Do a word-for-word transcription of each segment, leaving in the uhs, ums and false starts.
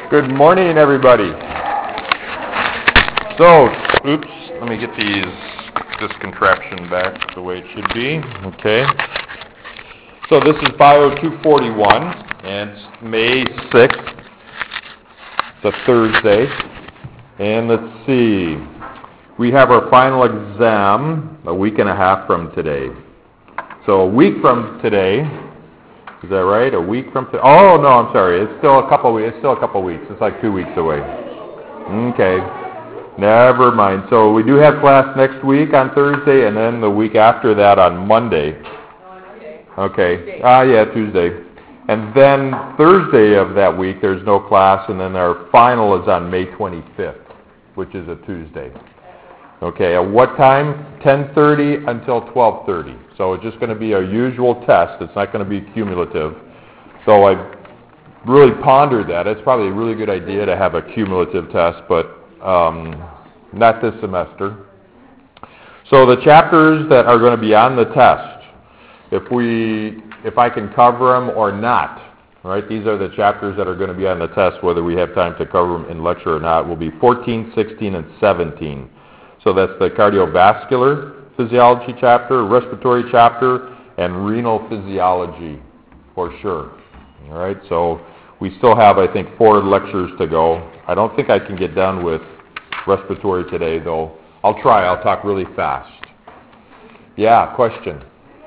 Good morning, everybody. So, oops, let me get these, this contraption back the way it should be. Okay. So this is Bio two forty-one, and it's May sixth. It's a Thursday. And let's see. We have our final exam a week and a half from today. So a week from today. Is that right? A week from today? Oh no, I'm sorry. It's still a couple. It's still a couple weeks. It's like two weeks away. Okay, never mind. So we do have class next week on Thursday, and then the week after that on Monday. Okay. Ah, yeah, Tuesday. And then Thursday of that week, there's no class, and then our final is on May twenty-fifth, which is a Tuesday. Okay. At what time? ten thirty until twelve thirty. So it's just going to be a usual test. It's not going to be cumulative. So I really pondered that. It's probably a really good idea to have a cumulative test, but um, not this semester. So the chapters that are going to be on the test, if we, if I can cover them or not, right? These are the chapters that are going to be on the test, whether we have time to cover them in lecture or not, will be fourteen, sixteen, and seventeen. So that's the cardiovascular physiology chapter, respiratory chapter, and renal physiology for sure. All right, so we still have, I think, four lectures to go. I don't think I can get done with respiratory today, though. I'll try. I'll talk really fast. Yeah, question.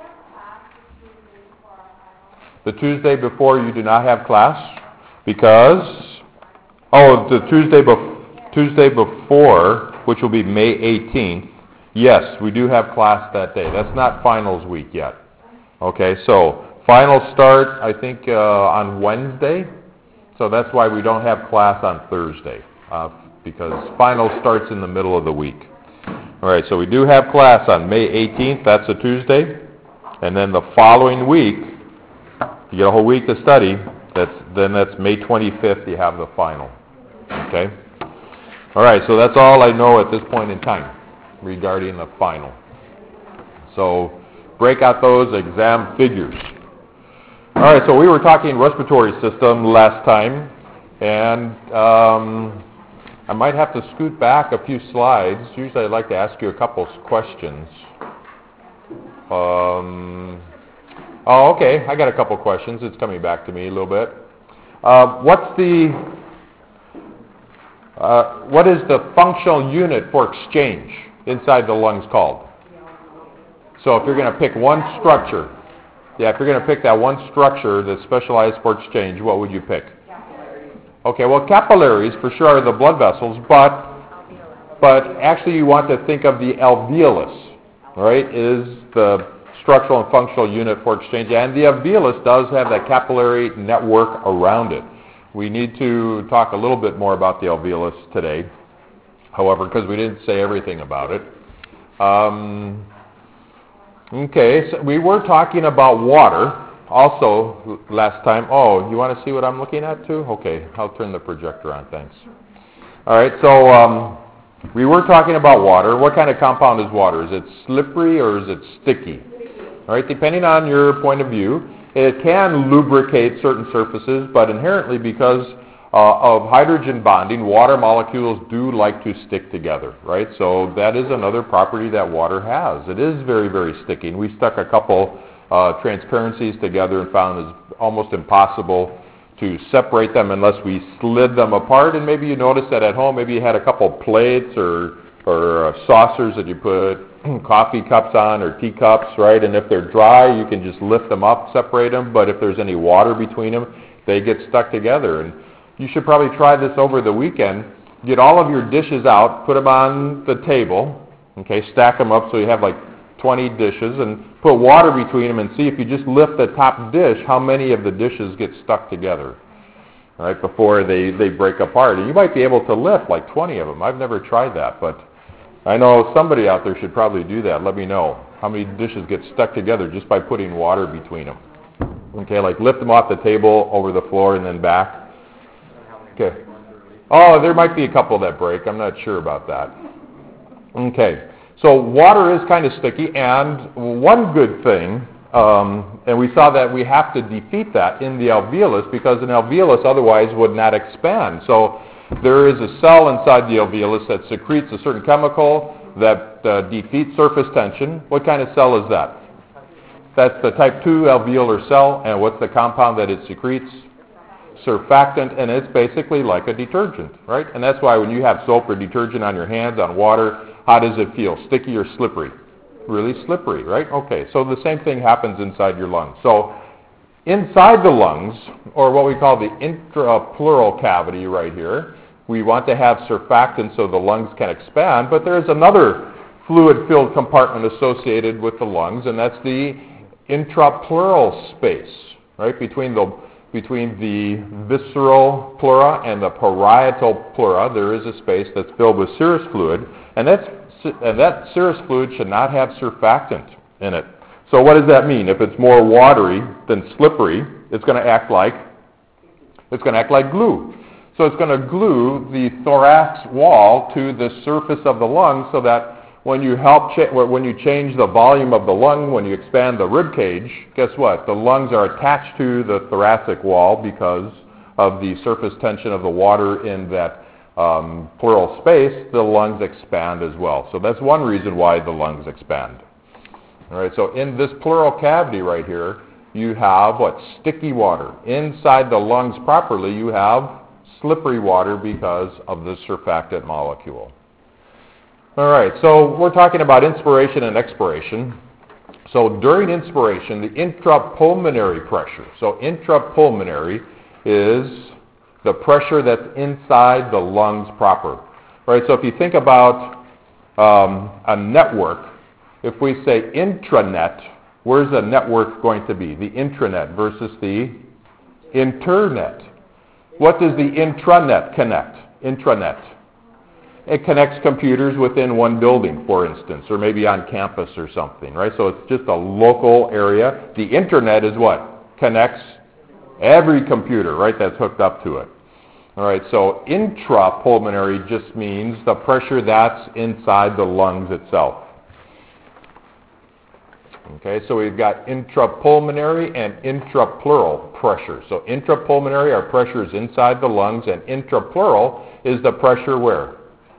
The Tuesday before you do not have class because, oh, the Tuesday, bef- Tuesday before, which will be May eighteenth, yes, we do have class that day. That's not finals week yet. Okay, so finals start, I think, uh, on Wednesday. So that's why we don't have class on Thursday, uh, because finals starts in the middle of the week. All right, so we do have class on May eighteenth. That's a Tuesday. And then the following week, you get a whole week to study. That's, then that's May twenty-fifth, you have the final. Okay? All right, so that's all I know at this point in time regarding the final. So break out those exam figures. All right, so we were talking respiratory system last time, and um, I might have to scoot back a few slides. Usually I'd like to ask you a couple questions. Um, oh, okay, I got a couple questions. It's coming back to me a little bit. Uh, what's the, uh, what is the functional unit for exchange inside the lungs called? So if you're going to pick one structure, yeah, if you're going to pick that one structure that's specialized for exchange, what would you pick? Capillaries. Okay, well, capillaries for sure are the blood vessels, but but actually you want to think of the alveolus, all right, is the structural and functional unit for exchange, and the alveolus does have that capillary network around it. We need to talk a little bit more about the alveolus today, however, because we didn't say everything about it. Um, okay, so we were talking about water also last time. Oh, you want to see what I'm looking at too? Okay, I'll turn the projector on, thanks. All right, so um, we were talking about water. What kind of compound is water? Is it slippery or is it sticky? All right, depending on your point of view, it can lubricate certain surfaces, but inherently because uh, of hydrogen bonding, water molecules do like to stick together, right? So that is another property that water has. It is very, very sticky. And we stuck a couple uh, transparencies together and found it's almost impossible to separate them unless we slid them apart. And maybe you noticed that at home, maybe you had a couple plates or, or uh, saucers that you put coffee cups on or teacups, right? And if they're dry, you can just lift them up, separate them. But if there's any water between them, they get stuck together. And you should probably try this over the weekend. Get all of your dishes out, put them on the table, okay, stack them up so you have like twenty dishes, and put water between them and see if you just lift the top dish, how many of the dishes get stuck together, all right, before they, they break apart. And you might be able to lift like twenty of them. I've never tried that, but I know somebody out there should probably do that. Let me know how many dishes get stuck together just by putting water between them. Okay, like lift them off the table, over the floor, and then back. Okay. Oh, there might be a couple that break. I'm not sure about that. Okay. So water is kind of sticky, and one good thing Um, and we saw that we have to defeat that in the alveolus because an alveolus otherwise would not expand. So there is a cell inside the alveolus that secretes a certain chemical that uh, defeats surface tension. What kind of cell is that? That's the type two alveolar cell, and what's the compound that it secretes? Surfactant, and it's basically like a detergent, right? And that's why when you have soap or detergent on your hands, on water, how does it feel? Sticky or slippery? Really slippery, right? Okay, so the same thing happens inside your lungs. So inside the lungs, or what we call the intrapleural cavity right here, we want to have surfactant so the lungs can expand, but there's another fluid-filled compartment associated with the lungs, and that's the intrapleural space, right, between the between the visceral pleura and the parietal pleura. There is a space that's filled with serous fluid, and that's and that serous fluid should not have surfactant in it. So what does that mean? If it's more watery than slippery, it's going to act like it's going to act like glue. So it's going to glue the thorax wall to the surface of the lung, so that when you help cha- when you change the volume of the lung, when you expand the rib cage, guess what? The lungs are attached to the thoracic wall because of the surface tension of the water in that um, pleural space. The lungs expand as well. So that's one reason why the lungs expand. All right. So in this pleural cavity right here, you have what? Sticky water. Inside the lungs properly, you have slippery water because of the surfactant molecule. All right, so we're talking about inspiration and expiration. So during inspiration, the intrapulmonary pressure. So intrapulmonary is the pressure that's inside the lungs proper. All right, so if you think about um, a network, if we say intranet, where's the network going to be? The intranet versus the internet. What does the intranet connect? Intranet. It connects computers within one building, for instance, or maybe on campus or something, right? So it's just a local area. The internet is what? Connects every computer, right, that's hooked up to it. All right, so intrapulmonary just means the pressure that's inside the lungs itself. Okay, so we've got intrapulmonary and intrapleural pressure. So intrapulmonary, our pressure is inside the lungs, and intrapleural is the pressure where?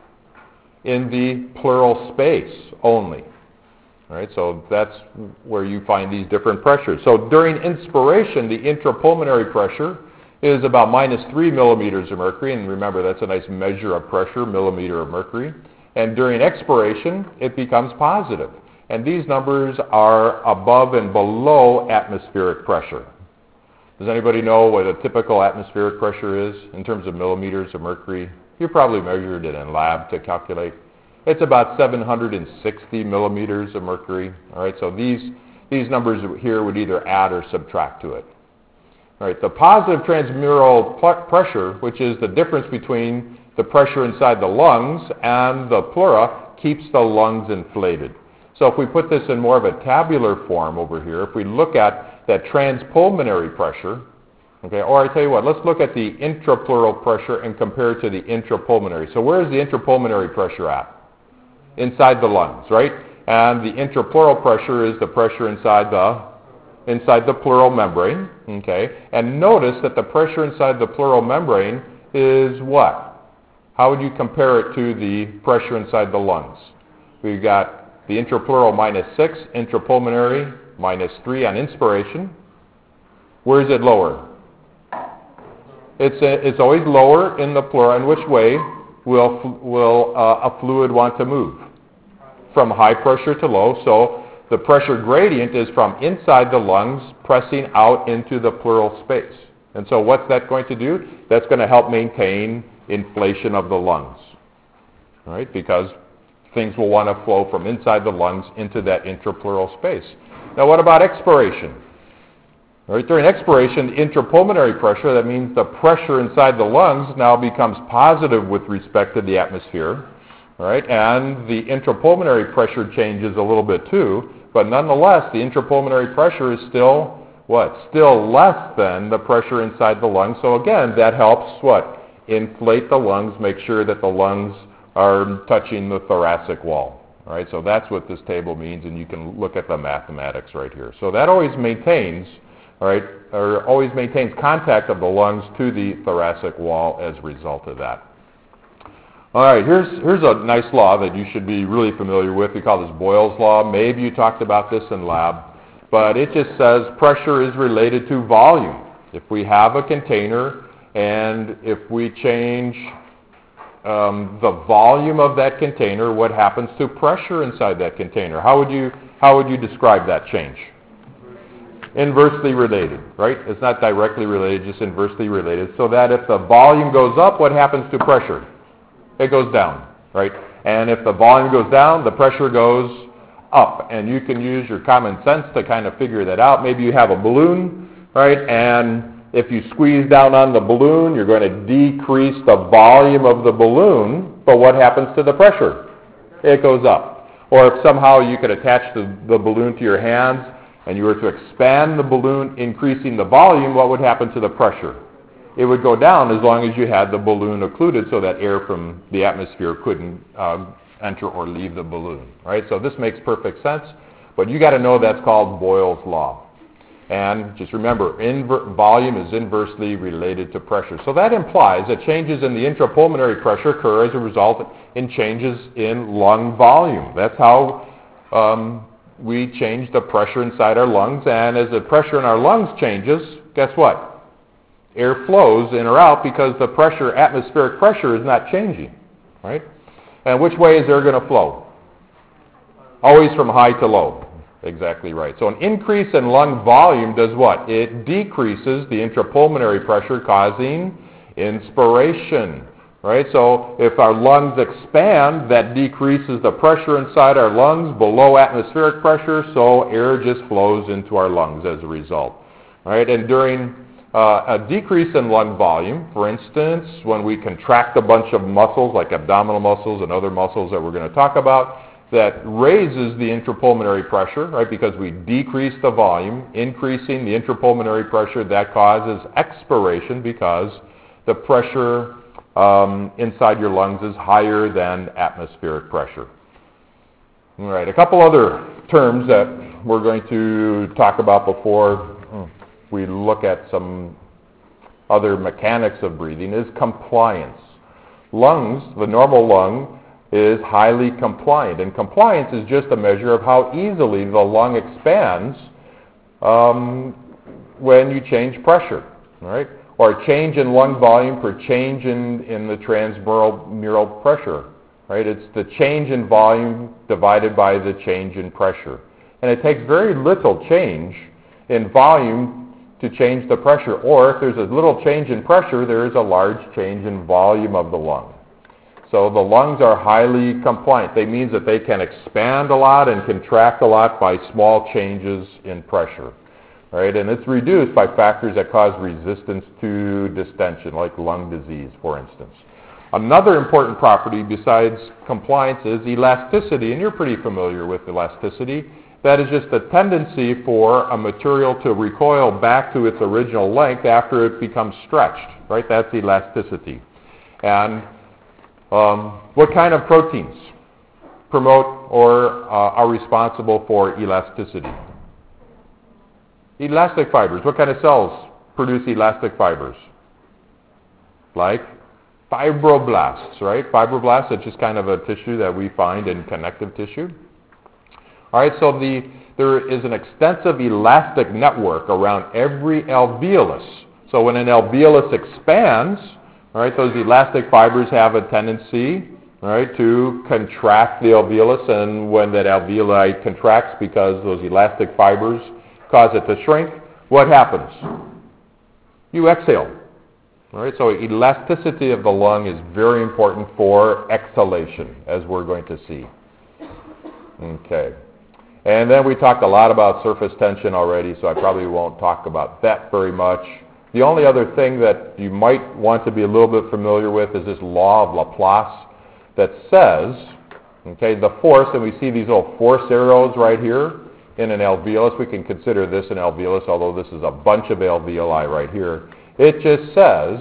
In the pleural space only. All right, so that's where you find these different pressures. So during inspiration, the intrapulmonary pressure is about minus three millimeters of mercury, and remember that's a nice measure of pressure, millimeter of mercury. And during expiration, it becomes positive. And these numbers are above and below atmospheric pressure. Does anybody know what a typical atmospheric pressure is in terms of millimeters of mercury? You probably measured it in lab to calculate. It's about seven hundred sixty millimeters of mercury. All right, so these these numbers here would either add or subtract to it. All right, the positive transmural pl- pressure, which is the difference between the pressure inside the lungs and the pleura, keeps the lungs inflated. So if we put this in more of a tabular form over here, if we look at that transpulmonary pressure, okay, or I tell you what, let's look at the intrapleural pressure and compare it to the intrapulmonary. So where is the intrapulmonary pressure at? Inside the lungs, right? And the intrapleural pressure is the pressure inside the inside the pleural membrane, okay? And notice that the pressure inside the pleural membrane is what? How would you compare it to the pressure inside the lungs? We've got the intrapleural minus six, intrapulmonary minus three on inspiration. Where is it lower? It's a, it's always lower in the pleura. In which way will will uh, a fluid want to move? From high pressure to low. So the pressure gradient is from inside the lungs pressing out into the pleural space. And so what's that going to do? That's going to help maintain inflation of the lungs, all right? Because things will want to flow from inside the lungs into that intrapleural space. Now what about expiration? All right, during expiration, the intrapulmonary pressure, that means the pressure inside the lungs now becomes positive with respect to the atmosphere, all right, and the intrapulmonary pressure changes a little bit too, but nonetheless, the intrapulmonary pressure is still, what, still less than the pressure inside the lungs. So again, that helps, what, inflate the lungs, make sure that the lungs are touching the thoracic wall, All right, so that's what this table means, and you can look at the mathematics right here. So that always maintains, all right, or always maintains contact of the lungs to the thoracic wall as a result of that. All right, here's, here's a nice law that you should be really familiar with. We call this Boyle's Law. Maybe you talked about this in lab, but it just says pressure is related to volume. If we have a container and if we change um, the volume of that container, what happens to pressure inside that container? How would you, how would you describe that change? Inversely related, right? It's not directly related, just inversely related. So that if the volume goes up, what happens to pressure? It goes down, right? And if the volume goes down, the pressure goes up. And you can use your common sense to kind of figure that out. Maybe you have a balloon, right? And if you squeeze down on the balloon, you're going to decrease the volume of the balloon, but what happens to the pressure? It goes up. Or if somehow you could attach the, the balloon to your hands and you were to expand the balloon, increasing the volume, what would happen to the pressure? It would go down as long as you had the balloon occluded so that air from the atmosphere couldn't uh, enter or leave the balloon, right? So this makes perfect sense, but you got to know that's called Boyle's Law. And just remember, inver- volume is inversely related to pressure. So that implies that changes in the intrapulmonary pressure occur as a result in changes in lung volume. That's how um, we change the pressure inside our lungs. And as the pressure in our lungs changes, guess what? Air flows in or out because the pressure, atmospheric pressure, is not changing, right? And which way is air going to flow? Always from high to low. Exactly right. So an increase in lung volume does what? It decreases the intrapulmonary pressure, causing inspiration, right? So if our lungs expand, that decreases the pressure inside our lungs below atmospheric pressure, so air just flows into our lungs as a result, right? And during uh, a decrease in lung volume, for instance, when we contract a bunch of muscles like abdominal muscles and other muscles that we're going to talk about, that raises the intrapulmonary pressure, right, because we decrease the volume, increasing the intrapulmonary pressure, that causes expiration because the pressure um, inside your lungs is higher than atmospheric pressure. All right, a couple other terms that we're going to talk about before we look at some other mechanics of breathing is compliance. Lungs, the normal lung, is highly compliant. And compliance is just a measure of how easily the lung expands um, when you change pressure, right? Or change in lung volume for change in, in the transmural pressure, right? It's the change in volume divided by the change in pressure. And it takes very little change in volume to change the pressure. Or if there's a little change in pressure, there is a large change in volume of the lung. So the lungs are highly compliant. That means that they can expand a lot and contract a lot by small changes in pressure, right? And it's reduced by factors that cause resistance to distension, like lung disease, for instance. Another important property besides compliance is elasticity, and you're pretty familiar with elasticity. That is just a tendency for a material to recoil back to its original length after it becomes stretched, right? That's elasticity. And Um, what kind of proteins promote or uh, are responsible for elasticity? Elastic fibers. What kind of cells produce elastic fibers? Like fibroblasts, right? Fibroblasts are just kind of a tissue that we find in connective tissue. All right, so the, there is an extensive elastic network around every alveolus. So when an alveolus expands, all right, those elastic fibers have a tendency, all right, to contract the alveolus, and when that alveoli contracts because those elastic fibers cause it to shrink, what happens? You exhale. All right, so elasticity of the lung is very important for exhalation, as we're going to see. Okay. And then we talked a lot about surface tension already, so I probably won't talk about that very much. The only other thing that you might want to be a little bit familiar with is this law of Laplace that says, okay, the force, and we see these little force arrows right here in an alveolus. We can consider this an alveolus, although this is a bunch of alveoli right here. It just says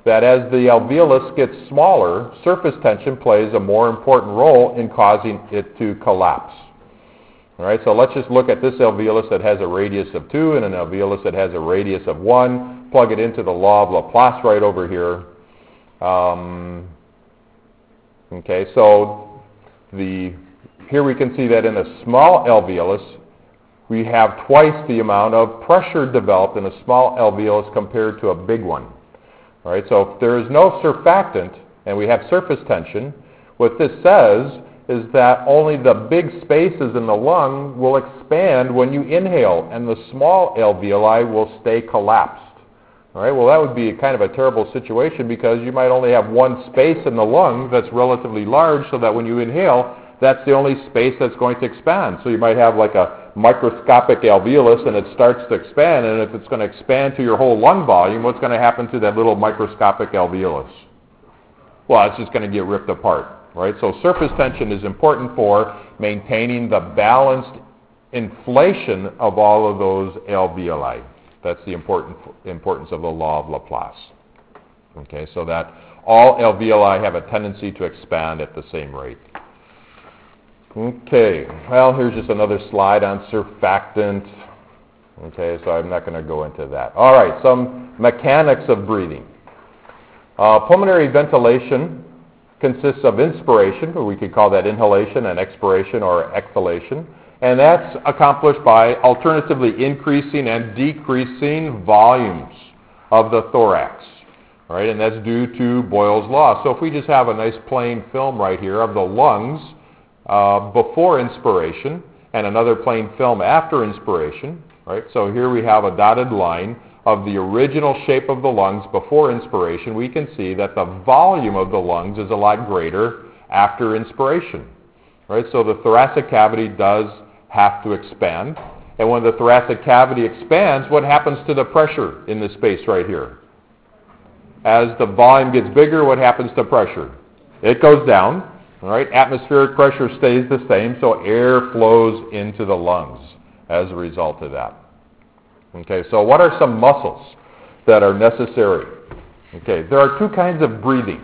that as the alveolus gets smaller, surface tension plays a more important role in causing it to collapse. All right, so let's just look at this alveolus that has a radius of two and an alveolus that has a radius of one. Plug it into the law of Laplace right over here. Um, okay, so the here we can see that in a small alveolus, we have twice the amount of pressure developed in a small alveolus compared to a big one. All right, so if there is no surfactant and we have surface tension, what this says is that only the big spaces in the lung will expand when you inhale, and the small alveoli will stay collapsed. All right, well, that would be kind of a terrible situation because you might only have one space in the lung that's relatively large, so that when you inhale, that's the only space that's going to expand. So you might have like a microscopic alveolus and it starts to expand, and if it's going to expand to your whole lung volume, what's going to happen to that little microscopic alveolus? Well, it's just going to get ripped apart, right? So surface tension is important for maintaining the balanced inflation of all of those alveoli. That's the important importance of the law of Laplace. Okay, so that all alveoli have a tendency to expand at the same rate. Okay, well, here's just another slide on surfactant. Okay, so I'm not going to go into that. All right, some mechanics of breathing. Uh, pulmonary ventilation consists of inspiration, or we could call that inhalation, and expiration or exhalation. And that's accomplished by alternatively increasing and decreasing volumes of the thorax. All right, and that's due to Boyle's law. So if we just have a nice plain film right here of the lungs uh, before inspiration and another plain film after inspiration, right? So here we have a dotted line of the original shape of the lungs before inspiration. We can see that the volume of the lungs is a lot greater after inspiration. Right? So the thoracic cavity does have to expand. And when the thoracic cavity expands, what happens to the pressure in this space right here? As the volume gets bigger, what happens to pressure? It goes down. All right? Atmospheric pressure stays the same, so air flows into the lungs as a result of that. Okay, so what are some muscles that are necessary? Okay, there are two kinds of breathing.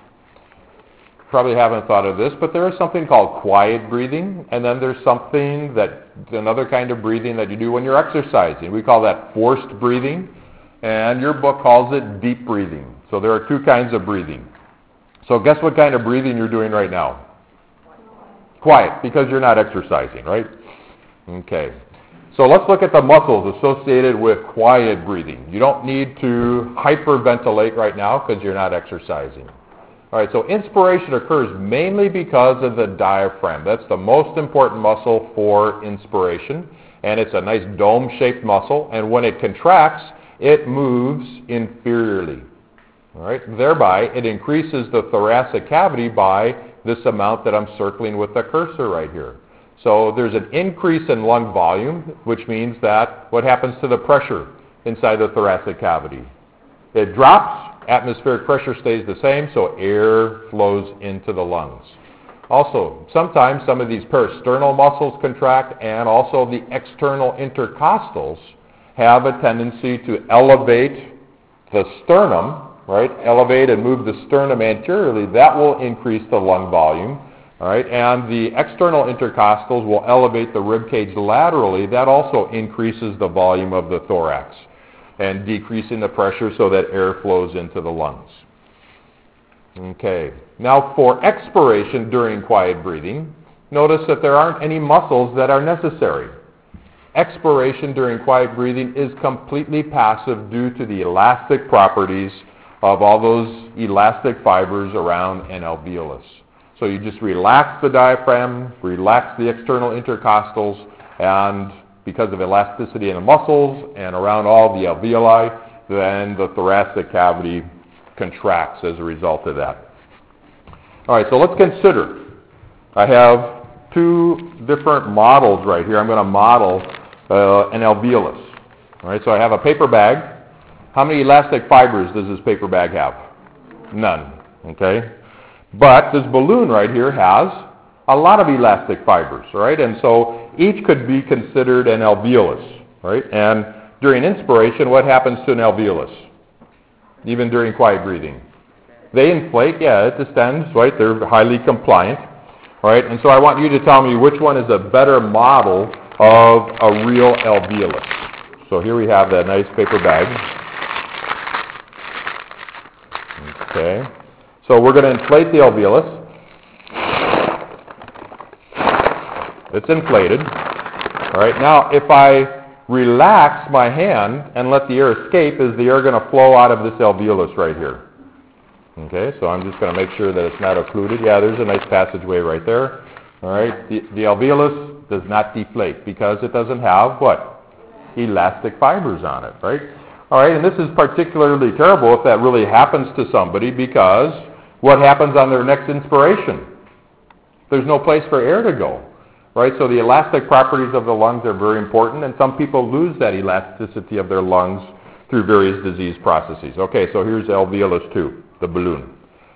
Probably haven't thought of this, but there is something called quiet breathing, and then there's something that, another kind of breathing that you do when you're exercising. We call that forced breathing, and your book calls it deep breathing. So there are two kinds of breathing. So guess what kind of breathing you're doing right now? Quiet, because you're not exercising, right? Okay. So let's look at the muscles associated with quiet breathing. You don't need to hyperventilate right now because you're not exercising. All right, so inspiration occurs mainly because of the diaphragm. That's the most important muscle for inspiration, and it's a nice dome-shaped muscle, and when it contracts, it moves inferiorly. All right, thereby, it increases the thoracic cavity by this amount that I'm circling with the cursor right here. So there's an increase in lung volume, which means that what happens to the pressure inside the thoracic cavity? It drops, atmospheric pressure stays the same, so air flows into the lungs. Also, sometimes some of these peristernal muscles contract, and also the external intercostals have a tendency to elevate the sternum, right? Elevate and move the sternum anteriorly. That will increase the lung volume. All right, and the external intercostals will elevate the rib cage laterally. That also increases the volume of the thorax and decreasing the pressure so that air flows into the lungs. Okay, now for expiration during quiet breathing, notice that there aren't any muscles that are necessary. Expiration during quiet breathing is completely passive due to the elastic properties of all those elastic fibers around an alveolus. So you just relax the diaphragm, relax the external intercostals, and because of elasticity in the muscles and around all the alveoli, then the thoracic cavity contracts as a result of that. All right, so let's consider. I have two different models right here. I'm going to model uh, an alveolus. All right, so I have a paper bag. How many elastic fibers does this paper bag have? None. Okay. But this balloon right here has a lot of elastic fibers, right? And so each could be considered an alveolus, right? And during inspiration, what happens to an alveolus? even during quiet breathing. They inflate, yeah, it distends, right? They're highly compliant, right? And so I want you to tell me which one is a better model of a real alveolus. So here we have that nice paper bag. Okay. So we're going to inflate the alveolus. It's inflated. All right. Now, if I relax my hand and let the air escape, is the air going to flow out of this alveolus right here? Okay. So I'm just going to make sure that it's not occluded. Yeah, there's a nice passageway right there. All right. The, the alveolus does not deflate because it doesn't have what? Elastic fibers on it, right? All right. And this is particularly terrible if that really happens to somebody, because what happens on their next inspiration? There's no place for air to go. Right, so the elastic properties of the lungs are very important, and some people lose that elasticity of their lungs through various disease processes. Okay, so here's alveolus two, the balloon.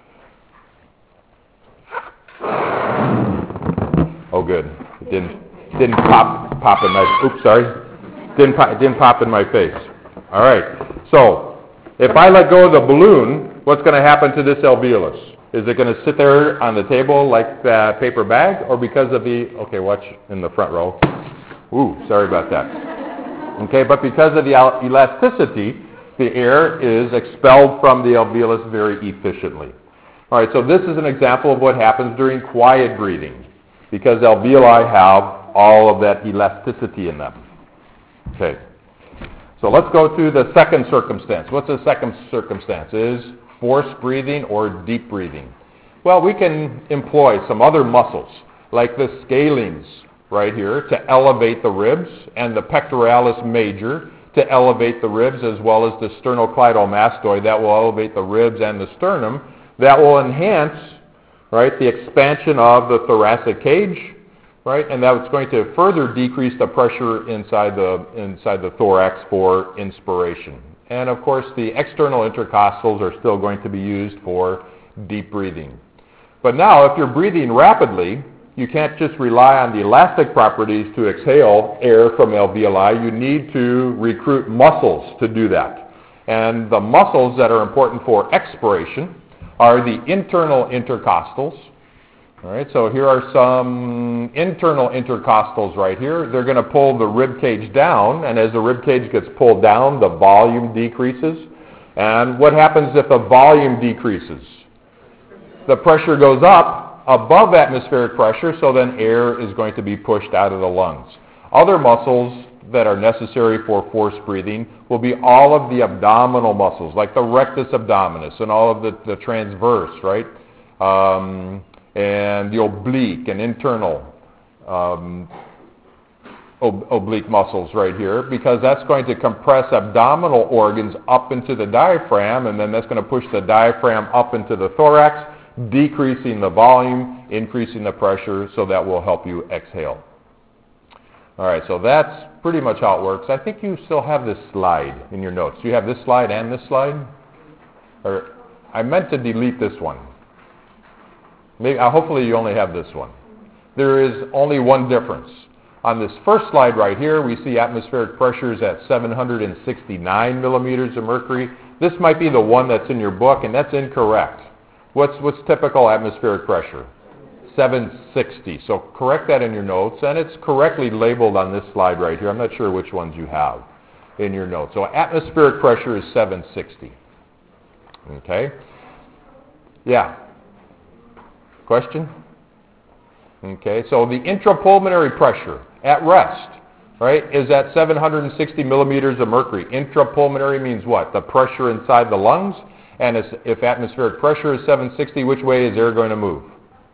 Oh, good. It didn't didn't pop pop in my. Oops, sorry. Didn't pop, it didn't pop in my face. All right. So if I let go of the balloon, what's going to happen to this alveolus? Is it going to sit there on the table like that paper bag, or because of the, okay, watch in the front row. Ooh, sorry about that. Okay, but because of the elasticity, the air is expelled from the alveolus very efficiently. All right, so this is an example of what happens during quiet breathing, because alveoli have all of that elasticity in them. Okay, so let's go to the second circumstance. What's the second circumstance? Is forced breathing or deep breathing? Well, we can employ some other muscles, like the scalenes right here, to elevate the ribs, and the pectoralis major to elevate the ribs, as well as the sternocleidomastoid that will elevate the ribs and the sternum. That will enhance, right, the expansion of the thoracic cage, right, and that's going to further decrease the pressure inside the inside the thorax for inspiration. And of course, the external intercostals are still going to be used for deep breathing. But now, if you're breathing rapidly, you can't just rely on the elastic properties to exhale air from alveoli. You need to recruit muscles to do that. And the muscles that are important for expiration are the internal intercostals. All right, so here are some internal intercostals right here. They're going to pull the rib cage down, and as the rib cage gets pulled down, the volume decreases. And what happens if the volume decreases? The pressure goes up above atmospheric pressure, so then air is going to be pushed out of the lungs. Other muscles that are necessary for forced breathing will be all of the abdominal muscles, like the rectus abdominis and all of the, the transverse, right? Um, and the oblique and internal um, ob- oblique muscles right here, because that's going to compress abdominal organs up into the diaphragm, and then that's going to push the diaphragm up into the thorax, decreasing the volume, increasing the pressure, so that will help you exhale. All right, so that's pretty much how it works. I think you still have this slide in your notes. Do you have this slide and this slide? Or I meant to delete this one. Maybe, uh, hopefully you only have this one. There is only one difference. On this first slide right here, we see atmospheric pressures at seven hundred sixty-nine millimeters of mercury. This might be the one that's in your book, and that's incorrect. What's, what's typical atmospheric pressure? seven sixty. So correct that in your notes, and it's correctly labeled on this slide right here. I'm not sure which ones you have in your notes. So atmospheric pressure is seven sixty. Okay? Yeah. Question? Okay, so the intrapulmonary pressure at rest, right, is at seven hundred sixty millimeters of mercury. Intrapulmonary means what? The pressure inside the lungs. And if atmospheric pressure is seven sixty, which way is air going to move?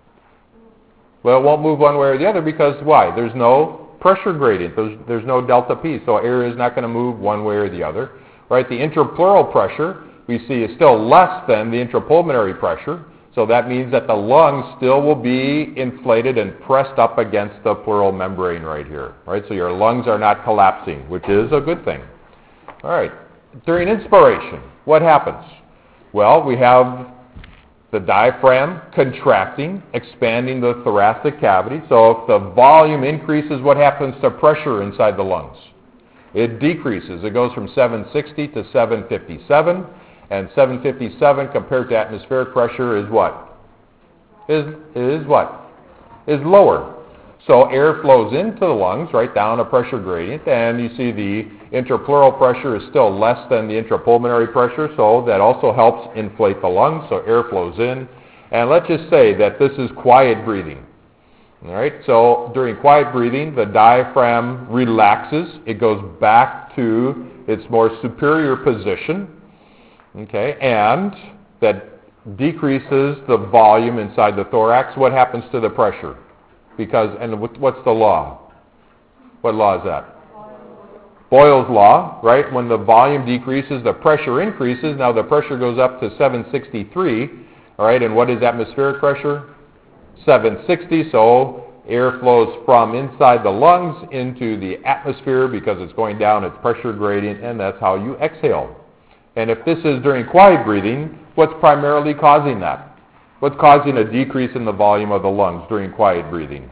Well, it won't move one way or the other, because why? There's no pressure gradient. There's, there's no delta P, so air is not going to move one way or the other. Right? The intrapleural pressure we see is still less than the intrapulmonary pressure. So that means that the lungs still will be inflated and pressed up against the pleural membrane right here. Right? So your lungs are not collapsing, which is a good thing. All right. During inspiration, what happens? Well, we have the diaphragm contracting, expanding the thoracic cavity. So if the volume increases, what happens to pressure inside the lungs? It decreases. It goes from seven sixty to seven fifty-seven. And seven fifty-seven compared to atmospheric pressure is what? Is, is what? Is lower. So air flows into the lungs, right down a pressure gradient, and you see the intrapleural pressure is still less than the intrapulmonary pressure, so that also helps inflate the lungs, so air flows in. And let's just say that this is quiet breathing. All right, so during quiet breathing, the diaphragm relaxes. It goes back to its more superior position, okay, and that decreases the volume inside the thorax. What happens to the pressure? Because, and what's the law? What law is that? Boyle's law, right? When the volume decreases, the pressure increases. Now the pressure goes up to seven sixty-three, all right, and what is atmospheric pressure? seven sixty, so air flows from inside the lungs into the atmosphere because it's going down its pressure gradient, and that's how you exhale. And if this is during quiet breathing, what's primarily causing that? What's causing a decrease in the volume of the lungs during quiet breathing?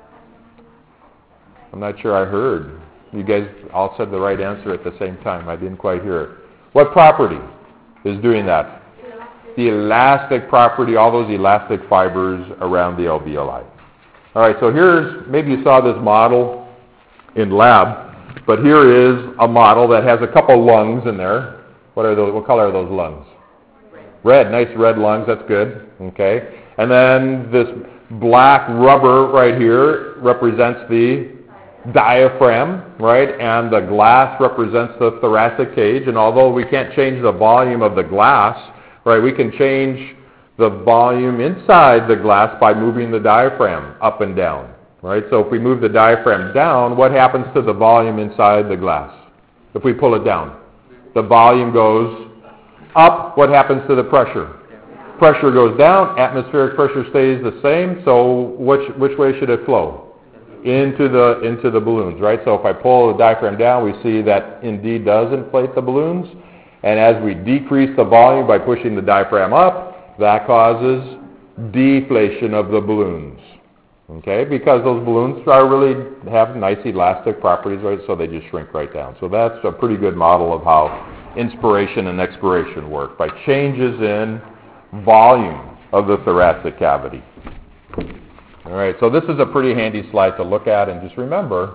I'm not sure I heard. You guys all said the right answer at the same time. I didn't quite hear it. What property is doing that? The elastic property, all those elastic fibers around the alveoli. All right, so here's, maybe you saw this model in lab, but here is a model that has a couple lungs in there. What are those? What color are those lungs? Red, nice red lungs, that's good, okay. And then this black rubber right here represents the diaphragm, right, and the glass represents the thoracic cage, and although we can't change the volume of the glass, right, we can change the volume inside the glass by moving the diaphragm up and down, right. So if we move the diaphragm down, what happens to the volume inside the glass? If we pull it down, the volume goes up. What happens to the pressure? Pressure goes down, atmospheric pressure stays the same, so which which way should it flow? Into the into the balloons, right? So if I pull the diaphragm down, we see that indeed does inflate the balloons, and as we decrease the volume by pushing the diaphragm up, that causes deflation of the balloons, okay? Because those balloons are really have nice elastic properties, right? So they just shrink right down. So that's a pretty good model of how inspiration and expiration work, by changes in volume of the thoracic cavity. All right, so this is a pretty handy slide to look at, and just remember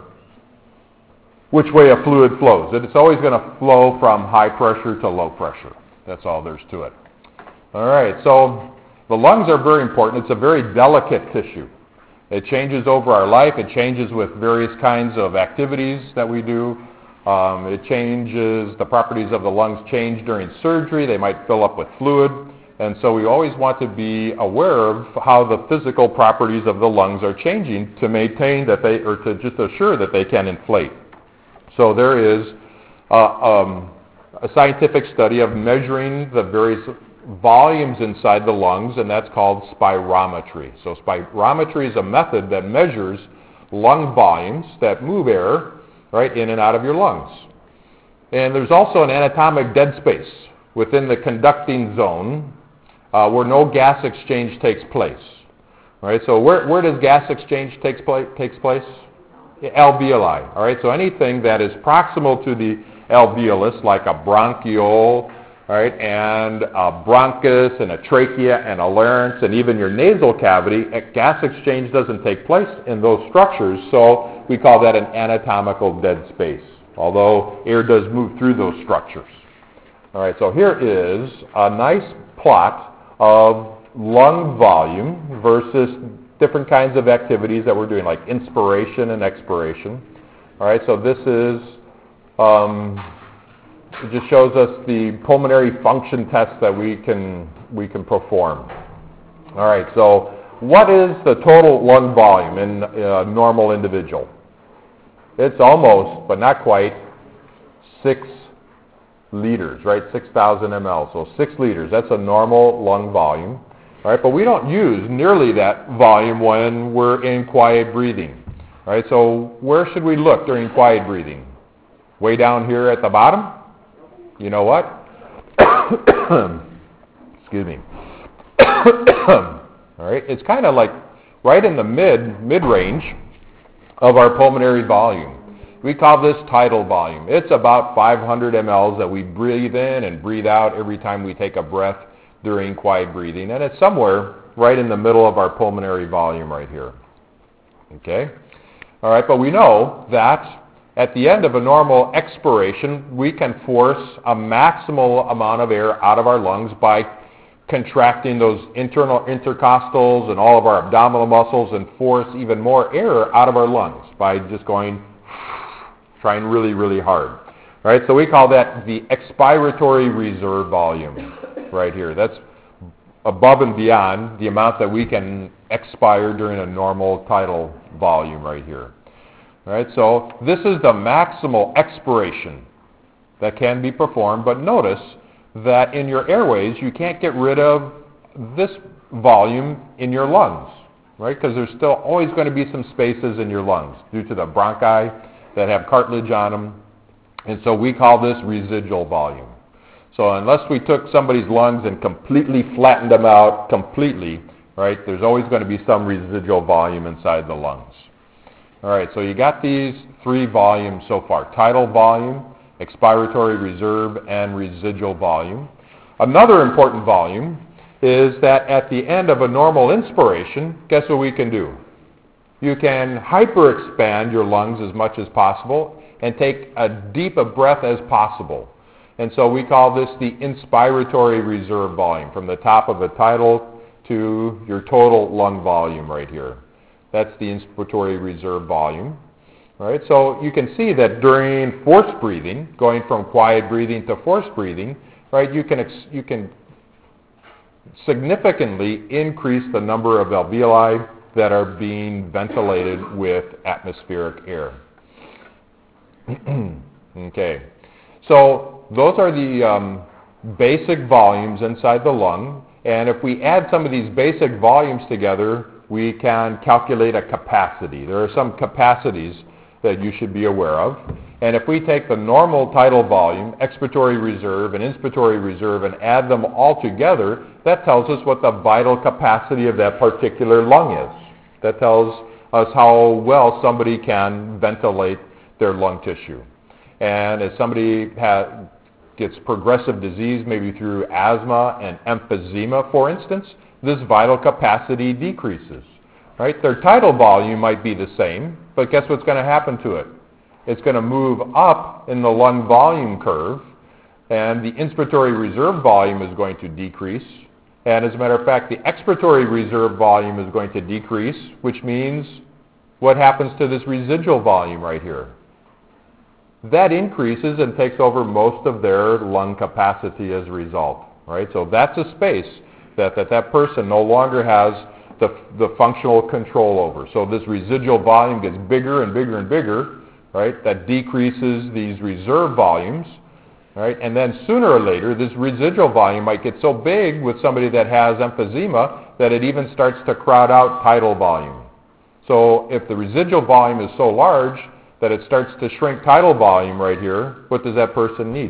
which way a fluid flows. It's always going to flow from high pressure to low pressure. That's all there's to it. All right, so the lungs are very important. It's a very delicate tissue. It changes over our life. It changes with various kinds of activities that we do. Um, it changes, the properties of the lungs change during surgery. They might fill up with fluid. And so we always want to be aware of how the physical properties of the lungs are changing to maintain that they, or to just assure that they can inflate. So there is uh, um, a scientific study of measuring the various volumes inside the lungs, and that's called spirometry. So spirometry is a method that measures lung volumes that move air right in and out of your lungs. And there's also an anatomic dead space within the conducting zone uh, where no gas exchange takes place. All right, so where, where does gas exchange takes, pla- takes place? Alveoli. All right, so anything that is proximal to the alveolus, like a bronchiole, all right, and a bronchus, and a trachea, and a larynx, and even your nasal cavity, gas exchange doesn't take place in those structures, so we call that an anatomical dead space, although air does move through those structures. All right, so here is a nice plot of lung volume versus different kinds of activities that we're doing, like inspiration and expiration. All right, so this is, um, it just shows us the pulmonary function test that we can we can perform. All right, so what is the total lung volume in a normal individual? It's almost, but not quite, six liters, right? six thousand milliliters, so six liters. That's a normal lung volume. All right, but we don't use nearly that volume when we're in quiet breathing. All right, so where should we look during quiet breathing? Way down here at the bottom? You know what? Excuse me. All right, it's kind of like right in the mid mid range of our pulmonary volume. We call this tidal volume. It's about five hundred milliliters that we breathe in and breathe out every time we take a breath during quiet breathing, and it's somewhere right in the middle of our pulmonary volume right here. Okay? All right, but we know that at the end of a normal expiration, we can force a maximal amount of air out of our lungs by contracting those internal intercostals and all of our abdominal muscles and force even more air out of our lungs by just going, trying really, really hard. All right, so we call that the expiratory reserve volume right here. That's above and beyond the amount that we can expire during a normal tidal volume right here. All right, so this is the maximal expiration that can be performed, but notice that in your airways you can't get rid of this volume in your lungs, right? Because there's still always going to be some spaces in your lungs due to the bronchi that have cartilage on them, and so we call this residual volume. So unless we took somebody's lungs and completely flattened them out completely, right, there's always going to be some residual volume inside the lungs. All right, so you got these three volumes so far: tidal volume, expiratory reserve, and residual volume. Another important volume is that at the end of a normal inspiration, guess what we can do? You can hyperexpand your lungs as much as possible and take as deep a breath as possible. And so we call this the inspiratory reserve volume, from the top of a tidal to your total lung volume right here. That's the inspiratory reserve volume. All right, so you can see that during forced breathing, going from quiet breathing to forced breathing, right, you can ex- you can significantly increase the number of alveoli that are being ventilated with atmospheric air. Okay, so those are the um, basic volumes inside the lung, and if we add some of these basic volumes together, we can calculate a capacity. There are some capacities that you should be aware of. And if we take the normal tidal volume, expiratory reserve, and inspiratory reserve, and add them all together, that tells us what the vital capacity of that particular lung is. That tells us how well somebody can ventilate their lung tissue. And if somebody ha- gets progressive disease, maybe through asthma and emphysema, for instance, this vital capacity decreases. Right? Their tidal volume might be the same, but guess what's going to happen to it? It's going to move up in the lung volume curve, and the inspiratory reserve volume is going to decrease. And as a matter of fact, the expiratory reserve volume is going to decrease, which means what happens to this residual volume right here? That increases and takes over most of their lung capacity as a result. Right? So that's a space that that, that person no longer has The, the functional control over. So this residual volume gets bigger and bigger and bigger, right? That decreases these reserve volumes, right? And then sooner or later, this residual volume might get so big with somebody that has emphysema that it even starts to crowd out tidal volume. So if the residual volume is so large that it starts to shrink tidal volume right here, what does that person need?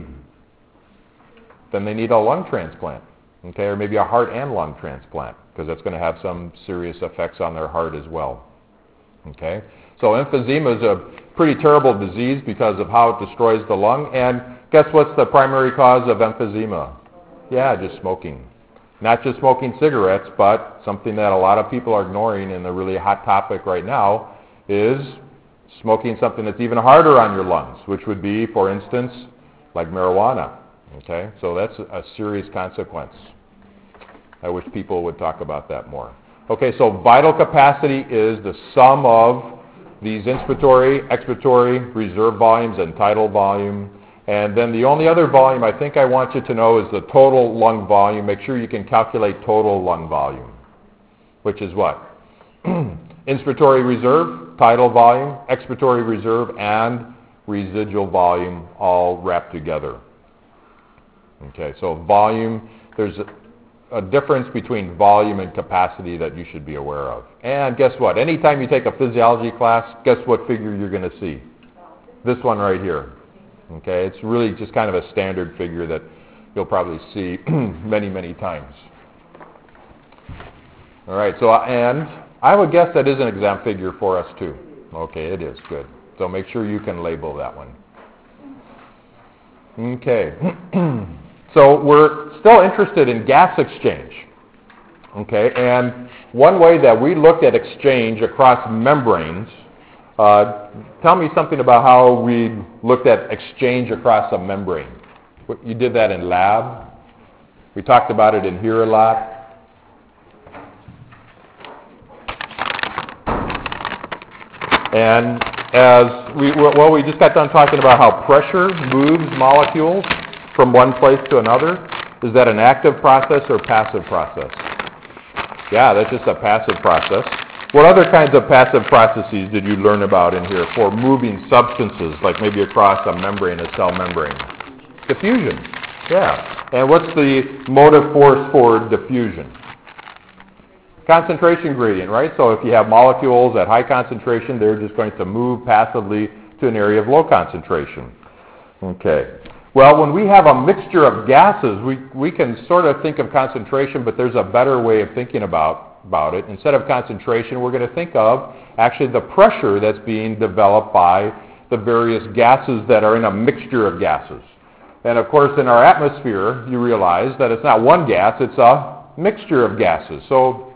Then they need a lung transplant, okay? Or maybe a heart and lung transplant, because that's going to have some serious effects on their heart as well. Okay? So emphysema is a pretty terrible disease because of how it destroys the lung. And guess what's the primary cause of emphysema? Yeah, just smoking. Not just smoking cigarettes, but something that a lot of people are ignoring, and the really hot topic right now is smoking something that's even harder on your lungs, which would be, for instance, like marijuana. Okay? So that's a serious consequence. I wish people would talk about that more. Okay, so vital capacity is the sum of these inspiratory, expiratory, reserve volumes, and tidal volume. And then the only other volume I think I want you to know is the total lung volume. Make sure you can calculate total lung volume, which is what? Inspiratory reserve, tidal volume, expiratory reserve, and residual volume all wrapped together. Okay, so volume, there's a a difference between volume and capacity that you should be aware of. And guess what? Anytime you take a physiology class, guess what figure you're going to see? This one right here. Okay, it's really just kind of a standard figure that you'll probably see many, many times. All right, so, and I would guess that is an exam figure for us too. Okay, it is, good. So make sure you can label that one. Okay. So we're still interested in gas exchange. Okay, and one way that we looked at exchange across membranes, uh, tell me something about how we looked at exchange across a membrane. You did that in lab. We talked about it in here a lot. And as we, well, we just got done talking about how pressure moves molecules from one place to another. Is that an active process or passive process? Yeah, that's just a passive process. What other kinds of passive processes did you learn about in here for moving substances, like maybe across a membrane, a cell membrane? Diffusion. Yeah. And what's the motive force for diffusion? Concentration gradient, right? So if you have molecules at high concentration, they're just going to move passively to an area of low concentration. Okay. Well, when we have a mixture of gases, we, we can sort of think of concentration, but there's a better way of thinking about, about it. Instead of concentration, we're going to think of actually the pressure that's being developed by the various gases that are in a mixture of gases. And of course, in our atmosphere, you realize that it's not one gas, it's a mixture of gases. So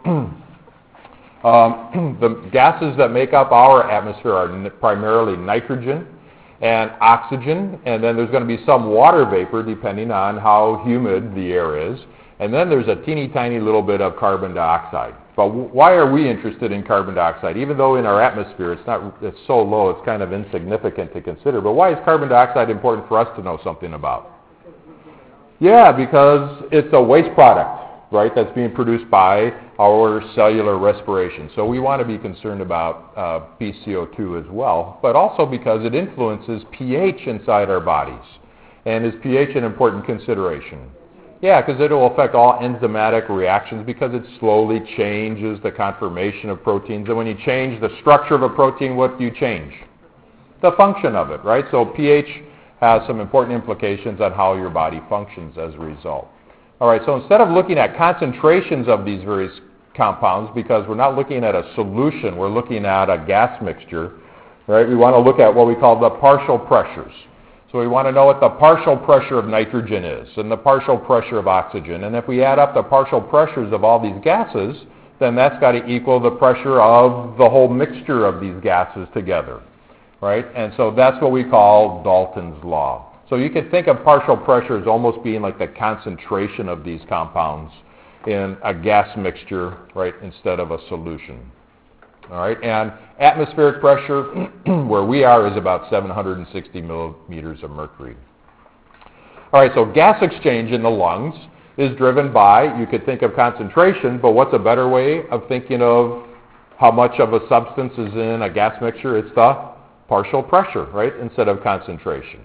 um, the gases that make up our atmosphere are n- primarily nitrogen and oxygen, and then there's going to be some water vapor depending on how humid the air is, and then there's a teeny tiny little bit of carbon dioxide. But w- why are we interested in carbon dioxide? Even though in our atmosphere it's not, it's so low, it's kind of insignificant to consider. But why is carbon dioxide important for us to know something about? Yeah, because it's a waste product, right, that's being produced by our cellular respiration. So we want to be concerned about uh, p C O two as well, but also because it influences pH inside our bodies. And is pH an important consideration? Yeah, because it will affect all enzymatic reactions because it slowly changes the conformation of proteins. And when you change the structure of a protein, what do you change? The function of it, right? So pH has some important implications on how your body functions as a result. All right, so instead of looking at concentrations of these various compounds, because we're not looking at a solution, we're looking at a gas mixture, right? We want to look at what we call the partial pressures. So we want to know what the partial pressure of nitrogen is and the partial pressure of oxygen. And if we add up the partial pressures of all these gases, then that's got to equal the pressure of the whole mixture of these gases together, right? And so that's what we call Dalton's law. So you could think of partial pressure as almost being like the concentration of these compounds in a gas mixture, right, instead of a solution. All right, and atmospheric pressure, where we are, is about seven hundred sixty millimeters of mercury. All right, so gas exchange in the lungs is driven by, you could think of concentration, but what's a better way of thinking of how much of a substance is in a gas mixture? It's the partial pressure, right, instead of concentration.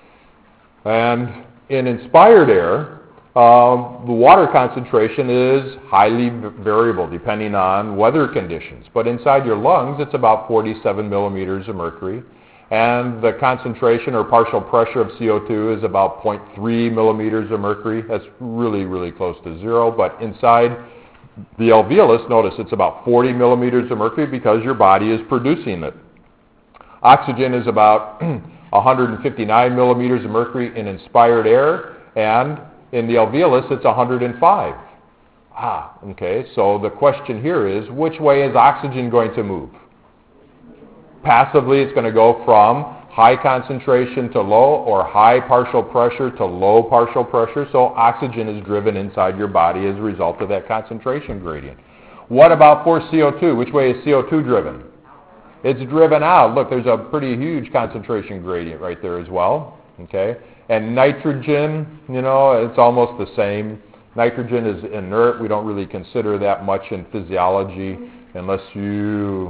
And in inspired air, uh, the water concentration is highly variable depending on weather conditions. But inside your lungs, it's about forty-seven millimeters of mercury. And the concentration or partial pressure of C O two is about zero point three millimeters of mercury. That's really, really close to zero. But inside the alveolus, notice it's about forty millimeters of mercury because your body is producing it. Oxygen is about one hundred fifty-nine millimeters of mercury in inspired air, and in the alveolus it's one hundred five. Ah, okay, so the question here is, which way is oxygen going to move? Passively, it's going to go from high concentration to low, or high partial pressure to low partial pressure, so oxygen is driven inside your body as a result of that concentration gradient. What about for C O two? Which way is C O two driven? It's driven out. Look, there's a pretty huge concentration gradient right there as well. Okay? And nitrogen, you know, it's almost the same. Nitrogen is inert. We don't really consider that much in physiology unless you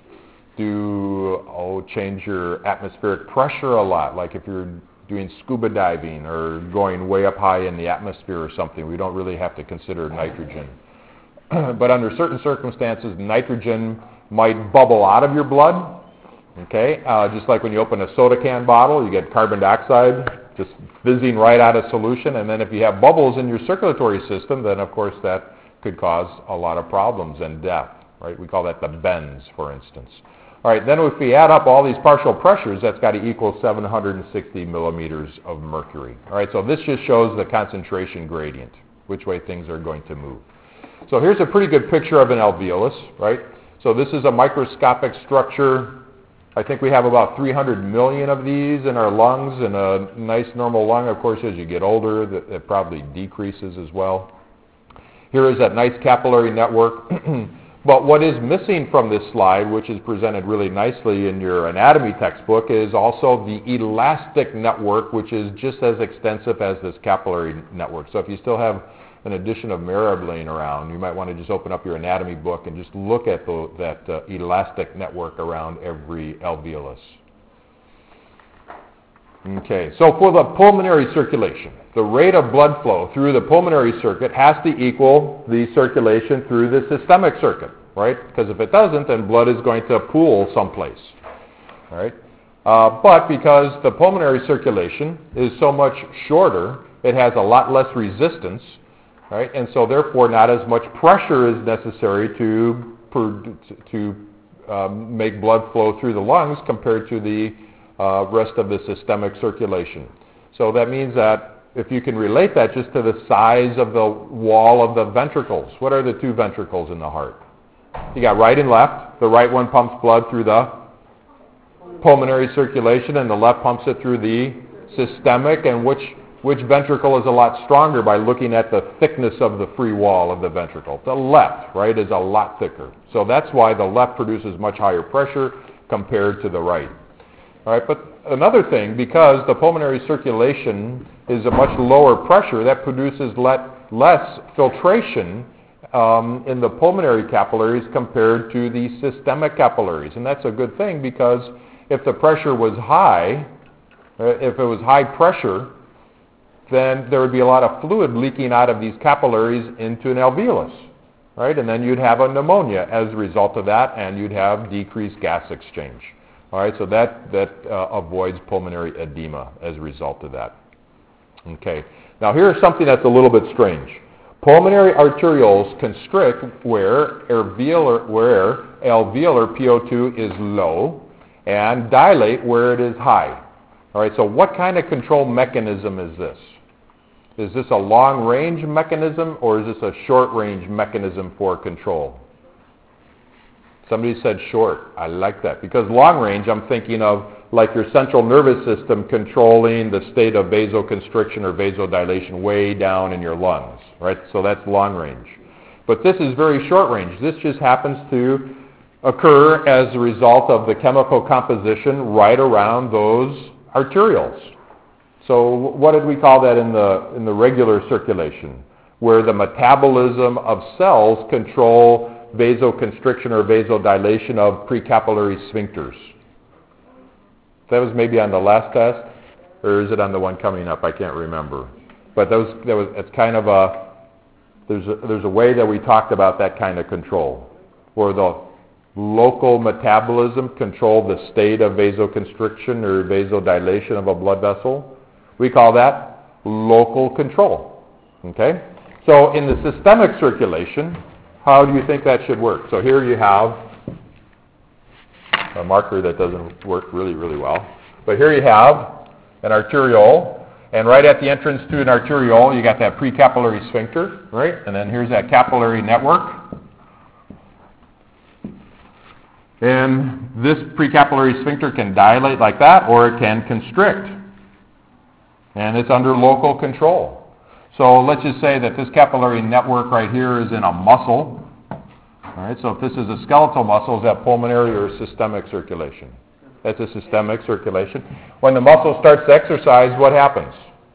do, oh, change your atmospheric pressure a lot, like if you're doing scuba diving or going way up high in the atmosphere or something. We don't really have to consider nitrogen. But under certain circumstances, nitrogen might bubble out of your blood, okay? Uh, just like when you open a soda can bottle, you get carbon dioxide just fizzing right out of solution, and then if you have bubbles in your circulatory system, then of course that could cause a lot of problems and death, right? We call that the bends, for instance. All right, then if we add up all these partial pressures, that's got to equal seven hundred sixty millimeters of mercury. All right, so this just shows the concentration gradient, which way things are going to move. So here's a pretty good picture of an alveolus, right? So this is a microscopic structure. I think we have about three hundred million of these in our lungs, and a nice normal lung, of course, as you get older, that it probably decreases as well. Here is that nice capillary network. But what is missing from this slide, which is presented really nicely in your anatomy textbook, is also the elastic network, which is just as extensive as this capillary network. So if you still have an addition of Merab laying around, you might want to just open up your anatomy book and just look at the, that uh, elastic network around every alveolus. Okay, so for the pulmonary circulation, the rate of blood flow through the pulmonary circuit has to equal the circulation through the systemic circuit, right? Because if it doesn't, then blood is going to pool someplace, right? Uh, but because the pulmonary circulation is so much shorter, it has a lot less resistance, right? And so therefore not as much pressure is necessary to, to um, make blood flow through the lungs compared to the Uh, rest of the systemic circulation. So that means that if you can relate that just to the size of the wall of the ventricles. What are the two ventricles in the heart? You got right and left. The right one pumps blood through the pulmonary circulation, and the left pumps it through the systemic. And which, which ventricle is a lot stronger by looking at the thickness of the free wall of the ventricle? The left, right, is a lot thicker. So that's why the left produces much higher pressure compared to the right. All right, but another thing, because the pulmonary circulation is a much lower pressure, that produces let, less filtration um, in the pulmonary capillaries compared to the systemic capillaries. And that's a good thing, because if the pressure was high, uh, if it was high pressure, then there would be a lot of fluid leaking out of these capillaries into an alveolus, right? And then you'd have a pneumonia as a result of that, and you'd have decreased gas exchange. All right, so that, that uh, avoids pulmonary edema as a result of that. Okay, now here's something that's a little bit strange. Pulmonary arterioles constrict where alveolar, where alveolar P O two is low and dilate where it is high. All right, so what kind of control mechanism is this? Is this a long-range mechanism, or is this a short-range mechanism for control? Somebody said short. I like that. Because long range, I'm thinking of like your central nervous system controlling the state of vasoconstriction or vasodilation way down in your lungs, right? So that's long range. But this is very short range. This just happens to occur as a result of the chemical composition right around those arterioles. So what did we call that in the, in the regular circulation? Where the metabolism of cells control vasoconstriction or vasodilation of precapillary sphincters. That was maybe on the last test, or is it on the one coming up? I can't remember. But that was, that was it's kind of a there's a there's a way that we talked about that kind of control, where the local metabolism controlled the state of vasoconstriction or vasodilation of a blood vessel. We call that local control. Okay? So in the systemic circulation, how do you think that should work? So here you have a marker that doesn't work really, really well. But here you have an arteriole, and right at the entrance to an arteriole, you got that precapillary sphincter, right? And then here's that capillary network. And this precapillary sphincter can dilate like that, or it can constrict. And it's under local control. So let's just say that this capillary network right here is in a muscle. All right, so if this is a skeletal muscle, is that pulmonary or systemic circulation? That's a systemic circulation. When the muscle starts to exercise, what happens?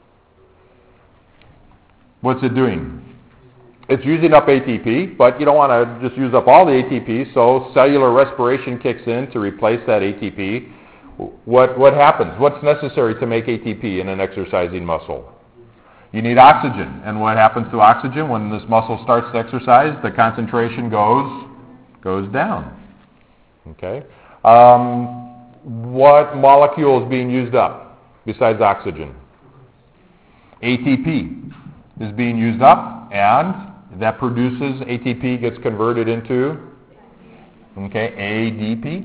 What's it doing? It's using up A T P, but you don't want to just use up all the A T P, so cellular respiration kicks in to replace that A T P. What, what happens? What's necessary to make A T P in an exercising muscle? You need oxygen. And what happens to oxygen when this muscle starts to exercise? The concentration goes goes down. Okay. Um, what molecule is being used up besides oxygen? A T P is being used up, and that produces A T P gets converted into okay A D P.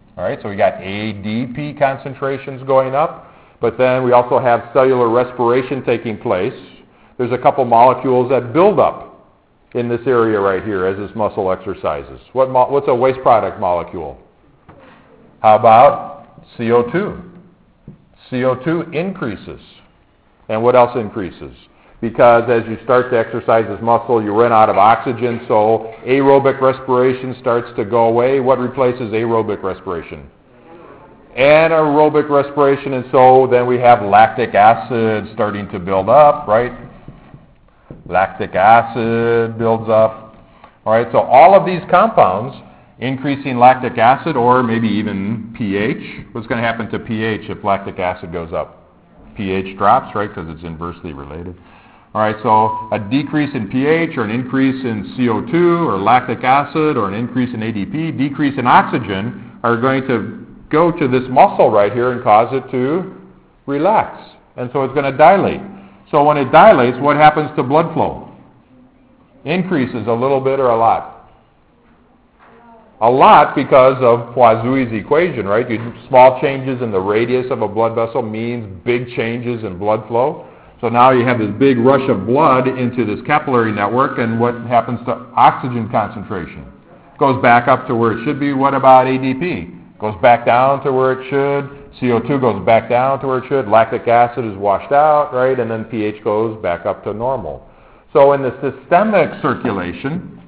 All right, so we got A D P concentrations going up, but then we also have cellular respiration taking place. There's a couple molecules that build up in this area right here as this muscle exercises. What mo- what's a waste product molecule? How about C O two? C O two increases. And what else increases? Because as you start to exercise this muscle, you run out of oxygen, so aerobic respiration starts to go away. What replaces aerobic respiration? Anaerobic respiration, and so then we have lactic acid starting to build up, right? Lactic acid builds up. All right, so all of these compounds increasing lactic acid, or maybe even pH. What's going to happen to pH if lactic acid goes up? pH drops, right, because it's inversely related. All right, so a decrease in pH or an increase in C O two or lactic acid or an increase in A D P, decrease in oxygen are going to go to this muscle right here and cause it to relax. And so it's going to dilate. So when it dilates, what happens to blood flow? Increases a little bit or a lot? A lot, because of Poiseuille's equation, right? You, small changes in the radius of a blood vessel means big changes in blood flow. So now you have this big rush of blood into this capillary network, and what happens to oxygen concentration? Goes back up to where it should be. What about A D P? Goes back down to where it should. C O two goes back down to where it should. Lactic acid is washed out, right? And then pH goes back up to normal. So in the systemic circulation,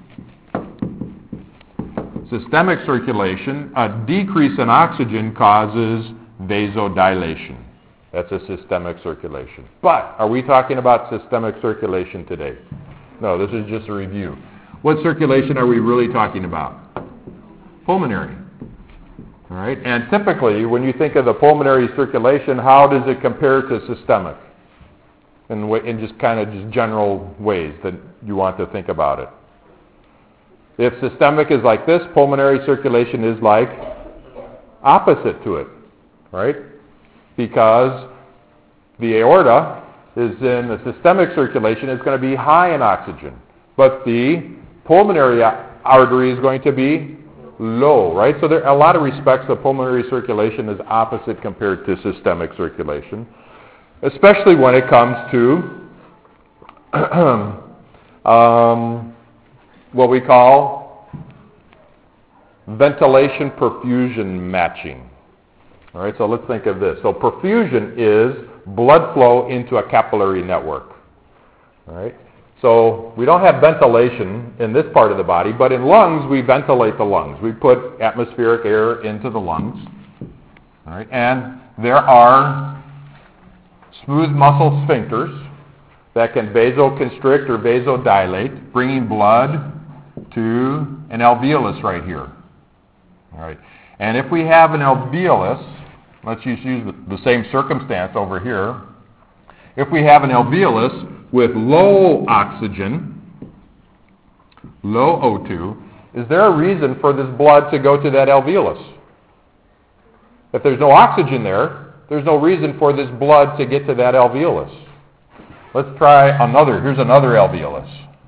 systemic circulation, a decrease in oxygen causes vasodilation. That's a systemic circulation. But are we talking about systemic circulation today? No, this is just a review. What circulation are we really talking about? Pulmonary. All right? And typically, when you think of the pulmonary circulation, how does it compare to systemic? In, w- in just kind of just general ways that you want to think about it. If systemic is like this, pulmonary circulation is like opposite to it, right? Because the aorta is in the systemic circulation, it's going to be high in oxygen. But the pulmonary artery is going to be low, right? So there, in a lot of respects, the pulmonary circulation is opposite compared to systemic circulation, especially when it comes to um, what we call ventilation perfusion matching. All right, so let's think of this. So perfusion is blood flow into a capillary network. All right, so we don't have ventilation in this part of the body, but in lungs, we ventilate the lungs. We put atmospheric air into the lungs. All right, and there are smooth muscle sphincters that can vasoconstrict or vasodilate, bringing blood to an alveolus right here. All right, and if we have an alveolus, let's just use the same circumstance over here. If we have an alveolus with low oxygen, low O two, is there a reason for this blood to go to that alveolus? If there's no oxygen there, there's no reason for this blood to get to that alveolus. Let's try another. Here's another alveolus.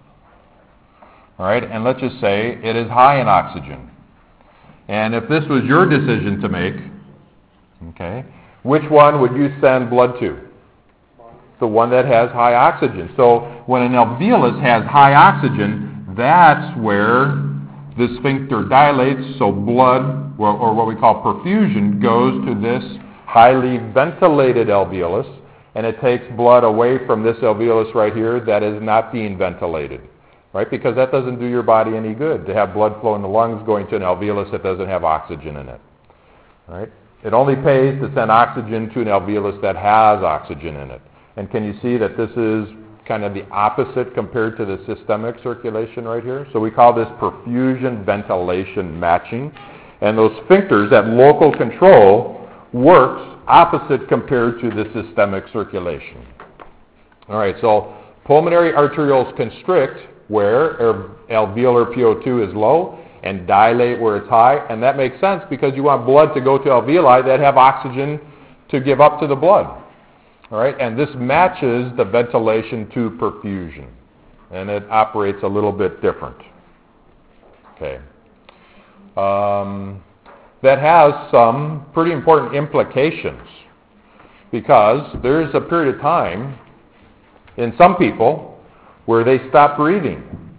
All right, and let's just say it is high in oxygen. And if this was your decision to make, okay, which one would you send blood to? The one that has high oxygen. So when an alveolus has high oxygen, that's where the sphincter dilates, so blood, or, or what we call perfusion, goes to this highly ventilated alveolus, and it takes blood away from this alveolus right here that is not being ventilated. Right? Because that doesn't do your body any good to have blood flow in the lungs going to an alveolus that doesn't have oxygen in it. Right? It only pays to send oxygen to an alveolus that has oxygen in it. And can you see that this is kind of the opposite compared to the systemic circulation right here? So we call this perfusion ventilation matching. And those sphincters, that local control, works opposite compared to the systemic circulation. All right, so pulmonary arterioles constrict where alveolar P O two is low and dilate where it's high, and that makes sense because you want blood to go to alveoli that have oxygen to give up to the blood. All right, and this matches the ventilation to perfusion, and it operates a little bit different. Okay. Um, that has some pretty important implications, because there's a period of time in some people where they stop breathing.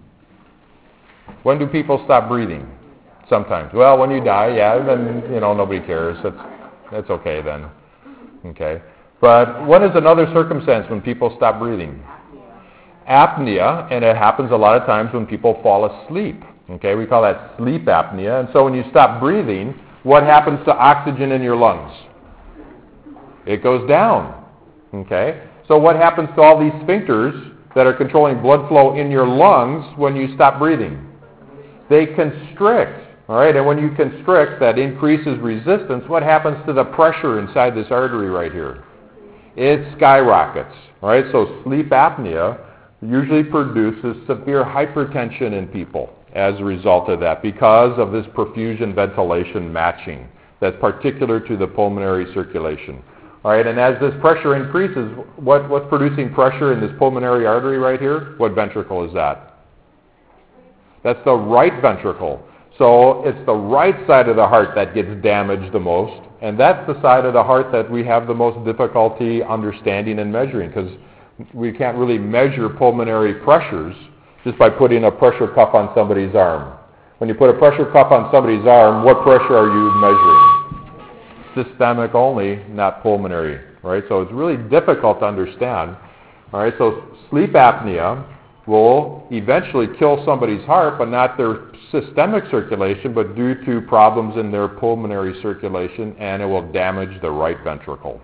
When do people stop breathing? Sometimes. Well, when you die, yeah, then, you know, nobody cares. That's, that's okay then. Okay. But what is another circumstance when people stop breathing? Apnea, and it happens a lot of times when people fall asleep. Okay, we call that sleep apnea. And so when you stop breathing, what happens to oxygen in your lungs? It goes down. Okay, so what happens to all these sphincters that are controlling blood flow in your lungs when you stop breathing? They constrict. All right, and when you constrict, that increases resistance. What happens to the pressure inside this artery right here? It skyrockets. All right, so sleep apnea usually produces severe hypertension in people as a result of that, because of this perfusion ventilation matching that's particular to the pulmonary circulation. All right, and as this pressure increases, what, what's producing pressure in this pulmonary artery right here? What ventricle is that? That's the right ventricle. So it's the right side of the heart that gets damaged the most, and that's the side of the heart that we have the most difficulty understanding and measuring, because we can't really measure pulmonary pressures just by putting a pressure cuff on somebody's arm. When you put a pressure cuff on somebody's arm, what pressure are you measuring? Systemic only, not pulmonary, right? So it's really difficult to understand. All right, so sleep apnea will eventually kill somebody's heart, but not their systemic circulation, but due to problems in their pulmonary circulation, and it will damage the right ventricle.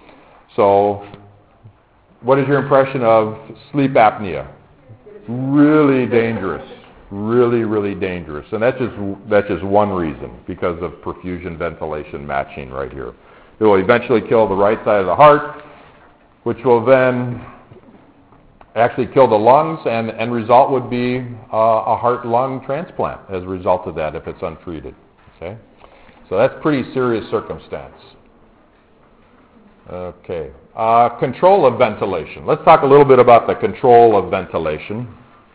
So what is your impression of sleep apnea? Really dangerous. Really, really dangerous. And that's just, that's just one reason, because of perfusion ventilation matching right here. It will eventually kill the right side of the heart, which will then actually kill the lungs, and the end result would be uh, a heart-lung transplant as a result of that if it's untreated. Okay? So that's pretty serious circumstance. Okay. Uh, control of ventilation. Let's talk a little bit about the control of ventilation.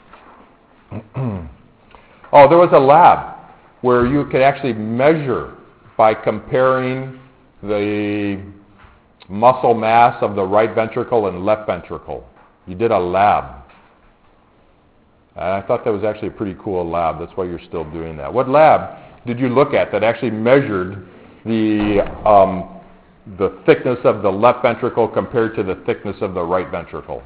Oh, there was a lab where you could actually measure by comparing the muscle mass of the right ventricle and left ventricle. You did a lab. And I thought that was actually a pretty cool lab. That's why you're still doing that. What lab did you look at that actually measured the um, the thickness of the left ventricle compared to the thickness of the right ventricle?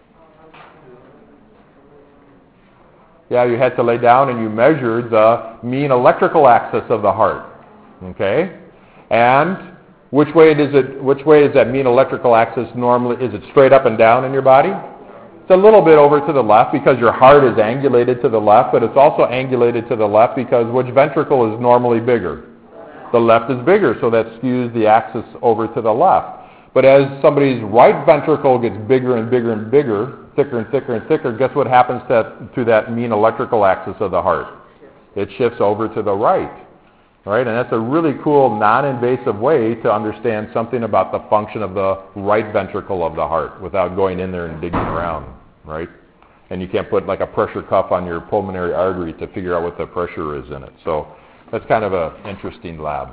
Yeah, you had to lay down and you measured the mean electrical axis of the heart. Okay? And which way does it which way is that mean electrical axis normally? Is it straight up and down in your body? It's a little bit over to the left because your heart is angulated to the left, but it's also angulated to the left because which ventricle is normally bigger? The left is bigger, so that skews the axis over to the left. But as somebody's right ventricle gets bigger and bigger and bigger, thicker and thicker and thicker, guess what happens to, to that mean electrical axis of the heart? It shifts over to the right. Right? And that's a really cool, non-invasive way to understand something about the function of the right ventricle of the heart without going in there and digging around. Right? And you can't put like a pressure cuff on your pulmonary artery to figure out what the pressure is in it. So that's kind of an interesting lab.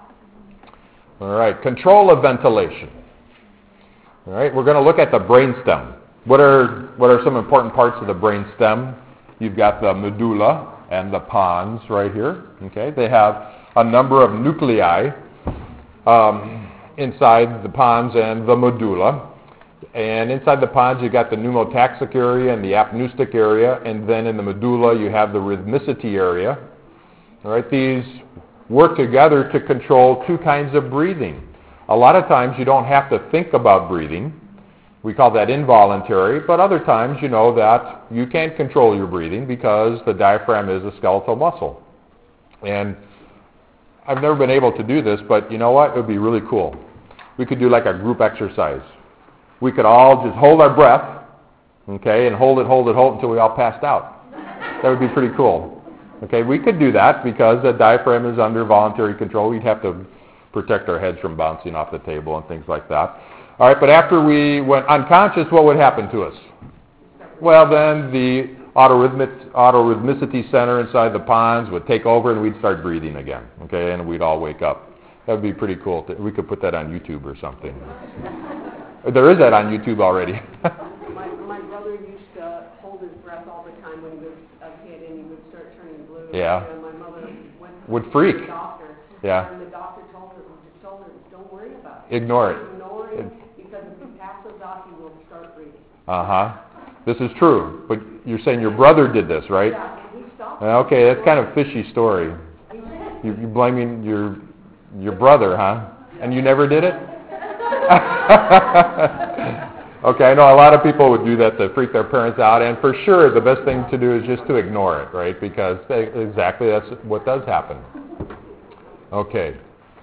All right, control of ventilation. All right, we're going to look at the brainstem. What are what are some important parts of the brainstem? You've got the medulla and the pons right here. Okay, they have a number of nuclei um, inside the pons and the medulla. And inside the pons, you've got the pneumotaxic area and the apneustic area, and then in the medulla, you have the rhythmicity area. All right, these work together to control two kinds of breathing. A lot of times, you don't have to think about breathing. We call that involuntary, but other times, you know that you can't control your breathing because the diaphragm is a skeletal muscle. And I've never been able to do this, but you know what? It would be really cool. We could do like a group exercise. We could all just hold our breath, okay, and hold it, hold it, hold it until we all passed out. That would be pretty cool. Okay, we could do that because the diaphragm is under voluntary control. We'd have to protect our heads from bouncing off the table and things like that. All right, but after we went unconscious, what would happen to us? Well, then the autorhythmic, autorhythmicity center inside the ponds would take over and we'd start breathing again, okay, and we'd all wake up. That would be pretty cool. To, we could put that on YouTube or something. There is that on YouTube already. my, my brother used to hold his breath all the time when he was a kid and he would start turning blue. Yeah. And my mother went would freak. to the doctor. Yeah. And the doctor told her, just told her, don't worry about it. Ignore it. Ignore it, because if he passes out, he will start breathing. Uh-huh. This is true, but you're saying your brother did this, right? Yeah, and he stopped. Okay, that's kind of a fishy story. You, you're blaming your your brother, huh? And you never did it? Okay, I know a lot of people would do that to freak their parents out, and for sure the best thing to do is just to ignore it, right? Because they, exactly that's what does happen. Okay.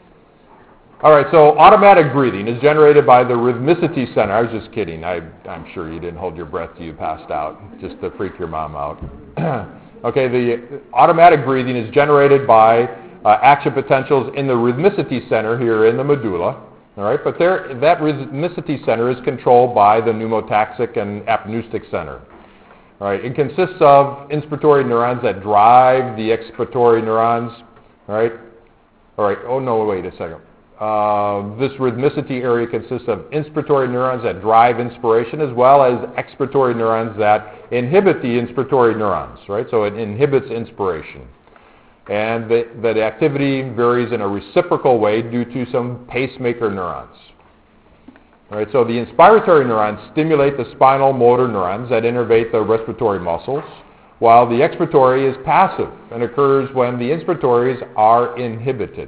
All right, so automatic breathing is generated by the rhythmicity center. I was just kidding. I, I'm sure you didn't hold your breath till you passed out, just to freak your mom out. Okay, the automatic breathing is generated by uh, action potentials in the rhythmicity center here in the medulla. All right, but there, that rhythmicity center is controlled by the pneumotaxic and apneustic center. All right, it consists of inspiratory neurons that drive the expiratory neurons. All right, all right. Oh no, wait a second. Uh, this rhythmicity area consists of inspiratory neurons that drive inspiration, as well as expiratory neurons that inhibit the inspiratory neurons. Right, so it inhibits inspiration. And the, the activity varies in a reciprocal way due to some pacemaker neurons. All right, so the inspiratory neurons stimulate the spinal motor neurons that innervate the respiratory muscles, while the expiratory is passive and occurs when the inspiratories are inhibited.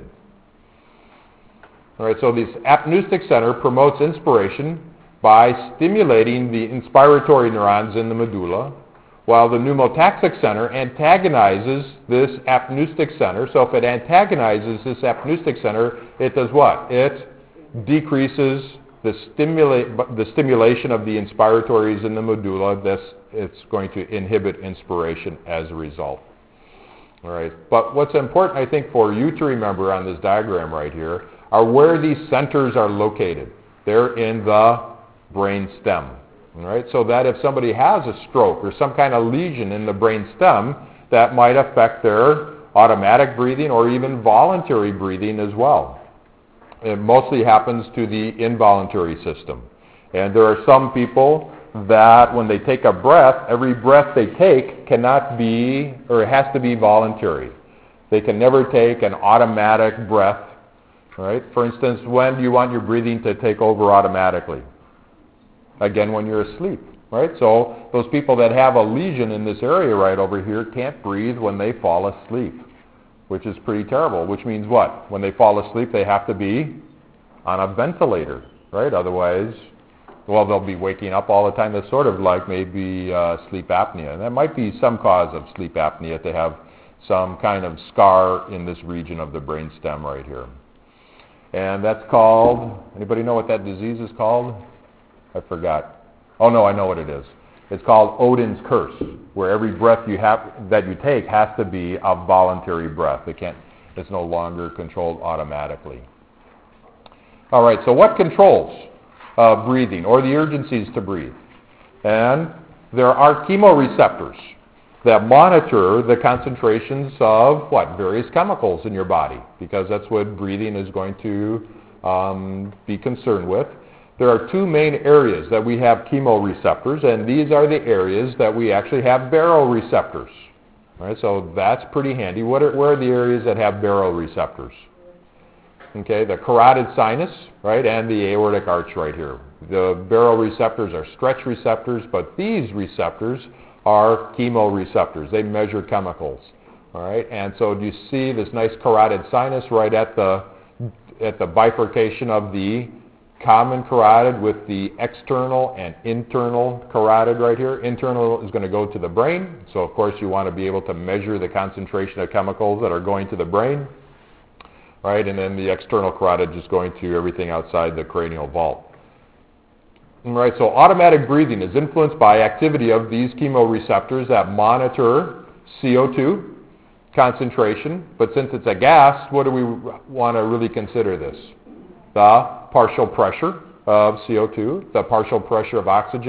All right, so this apneustic center promotes inspiration by stimulating the inspiratory neurons in the medulla, while the pneumotaxic center antagonizes this apneustic center. So if it antagonizes this apneustic center, it does what? It decreases the, stimula- the stimulation of the inspiratories in the medulla. This, it's going to inhibit inspiration as a result. All right. But what's important, I think, for you to remember on this diagram right here are where these centers are located. They're in the brain stem. All right, so that if somebody has a stroke or some kind of lesion in the brain stem, that might affect their automatic breathing or even voluntary breathing as well. It mostly happens to the involuntary system. And there are some people that when they take a breath, every breath they take cannot be, or it has to be voluntary. They can never take an automatic breath. All right, for instance, when do you want your breathing to take over automatically? Again, when you're asleep, right? So those people that have a lesion in this area right over here can't breathe when they fall asleep, which is pretty terrible, which means what? When they fall asleep, they have to be on a ventilator, right? Otherwise, well, they'll be waking up all the time. That's sort of like maybe uh, sleep apnea. And that might be some cause of sleep apnea to have some kind of scar in this region of the brainstem right here. And that's called, anybody know what that disease is called? I forgot. Oh no, I know what it is. It's called Odin's curse, where every breath you have that you take has to be a voluntary breath. It can't. It's no longer controlled automatically. All right. So what controls uh, breathing or the urgencies to breathe? And there are chemoreceptors that monitor the concentrations of what? Various chemicals in your body, because that's what breathing is going to um, be concerned with. There are two main areas that we have chemoreceptors, and these are the areas that we actually have baroreceptors. All right, so that's pretty handy. What are, where are the areas that have baroreceptors? Okay, the carotid sinus, right, and the aortic arch right here. The baroreceptors are stretch receptors, but these receptors are chemoreceptors. They measure chemicals. All right, and so do you see this nice carotid sinus right at the at the bifurcation of the common carotid with the external and internal carotid right here. Internal is going to go to the brain, so of course you want to be able to measure the concentration of chemicals that are going to the brain, right? And then the external carotid is going to everything outside the cranial vault. Right, so automatic breathing is influenced by activity of these chemoreceptors that monitor C O two concentration, but since it's a gas, what do we want to really consider this? The partial pressure of C O two, the partial pressure of oxygen,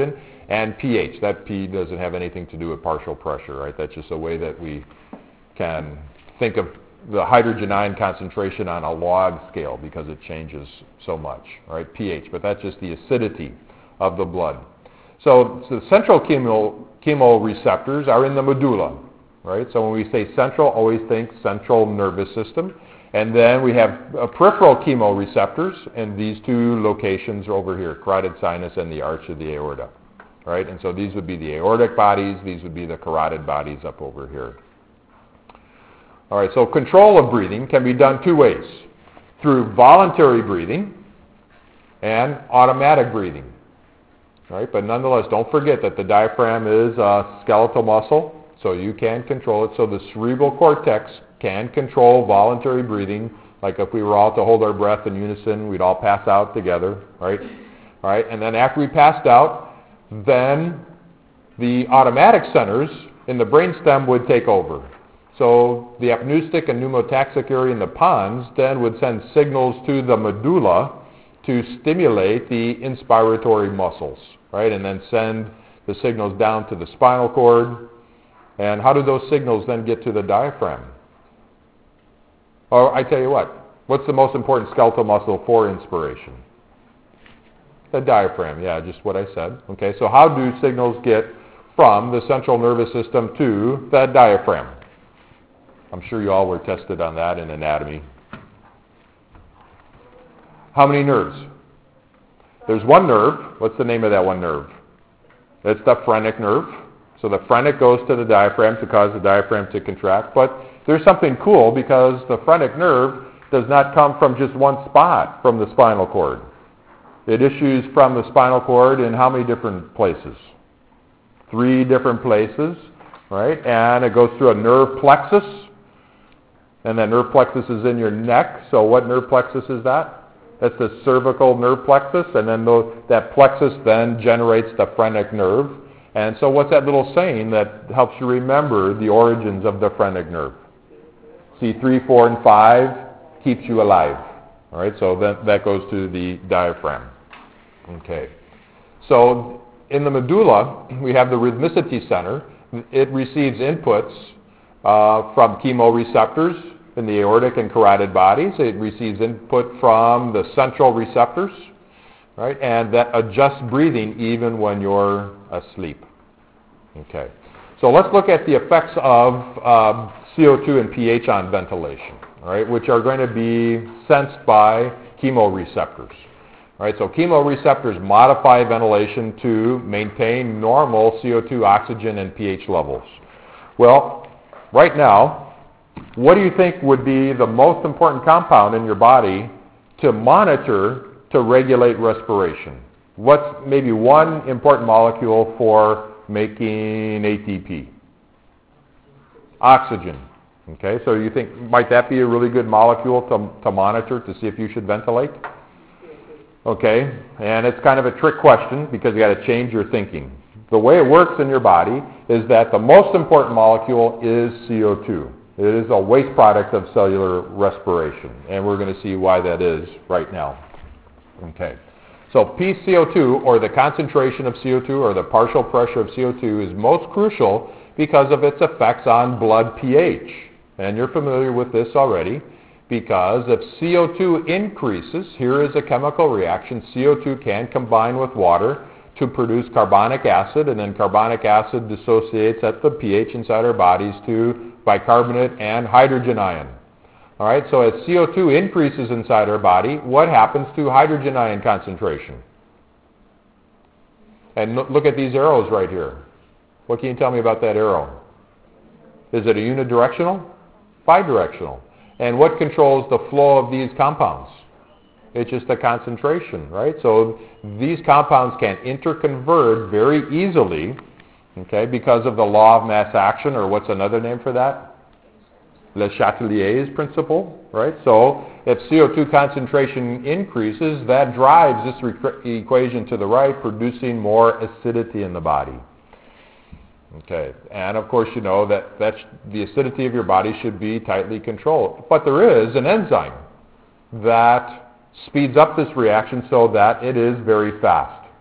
and pH. That P doesn't have anything to do with partial pressure, right? That's just a way that we can think of the hydrogen ion concentration on a log scale because it changes so much, right? pH, but that's just the acidity of the blood. So, so the central chemo, chemoreceptors are in the medulla, right? So when we say central, always think central nervous system. And then we have uh, peripheral chemoreceptors, and these two locations are over here, carotid sinus and the arch of the aorta, right? And so these would be the aortic bodies, these would be the carotid bodies up over here. All right, so control of breathing can be done two ways, through voluntary breathing and automatic breathing, right? But nonetheless, don't forget that the diaphragm is a skeletal muscle, so you can control it. So the cerebral cortex can control voluntary breathing, like if we were all to hold our breath in unison, we'd all pass out together, right? All right, and then after we passed out, then the automatic centers in the brainstem would take over. So the apneustic and pneumotaxic area in the pons then would send signals to the medulla to stimulate the inspiratory muscles, right? And then send the signals down to the spinal cord. And how do those signals then get to the diaphragm? Or I tell you what, what's the most important skeletal muscle for inspiration? The diaphragm, yeah, just what I said. Okay, so how do signals get from the central nervous system to the diaphragm? I'm sure you all were tested on that in anatomy. How many nerves? There's one nerve. What's the name of that one nerve? It's the phrenic nerve. So the phrenic goes to the diaphragm to cause the diaphragm to contract. But there's something cool because the phrenic nerve does not come from just one spot from the spinal cord. It issues from the spinal cord in how many different places? Three different places, right? And it goes through a nerve plexus. And that nerve plexus is in your neck. So what nerve plexus is that? That's the cervical nerve plexus. And then those, that plexus then generates the phrenic nerve. And so what's that little saying that helps you remember the origins of the phrenic nerve? C three, four, and five keeps you alive. All right, so that, that goes to the diaphragm. Okay. So in the medulla, we have the rhythmicity center. It receives inputs uh, from chemoreceptors in the aortic and carotid bodies. It receives input from the central receptors, right? And that adjusts breathing even when you're asleep. Okay. So let's look at the effects of um, C O two and pH on ventilation, all right, which are going to be sensed by chemoreceptors. All right, so chemoreceptors modify ventilation to maintain normal C O two, oxygen, and pH levels. Well, right now, what do you think would be the most important compound in your body to monitor to regulate respiration? What's maybe one important molecule for making A T P? Oxygen. Okay, so you think, might that be a really good molecule to, to monitor to see if you should ventilate? Okay, and it's kind of a trick question because you got to change your thinking. The way it works in your body is that the most important molecule is C O two. It is a waste product of cellular respiration, and we're going to see why that is right now. Okay, so P C O two, or the concentration of C O two, or the partial pressure of C O two, is most crucial because of its effects on blood pH. And you're familiar with this already, because if C O two increases, here is a chemical reaction. C O two can combine with water to produce carbonic acid, and then carbonic acid dissociates at the pH inside our bodies to bicarbonate and hydrogen ion. All right, so as C O two increases inside our body, what happens to hydrogen ion concentration? And look at these arrows right here. What can you tell me about that arrow? Is it a unidirectional? Bidirectional. And what controls the flow of these compounds? It's just the concentration, right? So these compounds can interconvert very easily, okay, because of the law of mass action, or what's another name for that? Le Chatelier's principle, right? So if C O two concentration increases, that drives this re- equation to the right, producing more acidity in the body. Okay, and of course you know that that's, the acidity of your body should be tightly controlled. But there is an enzyme that speeds up this reaction so that it is very fast.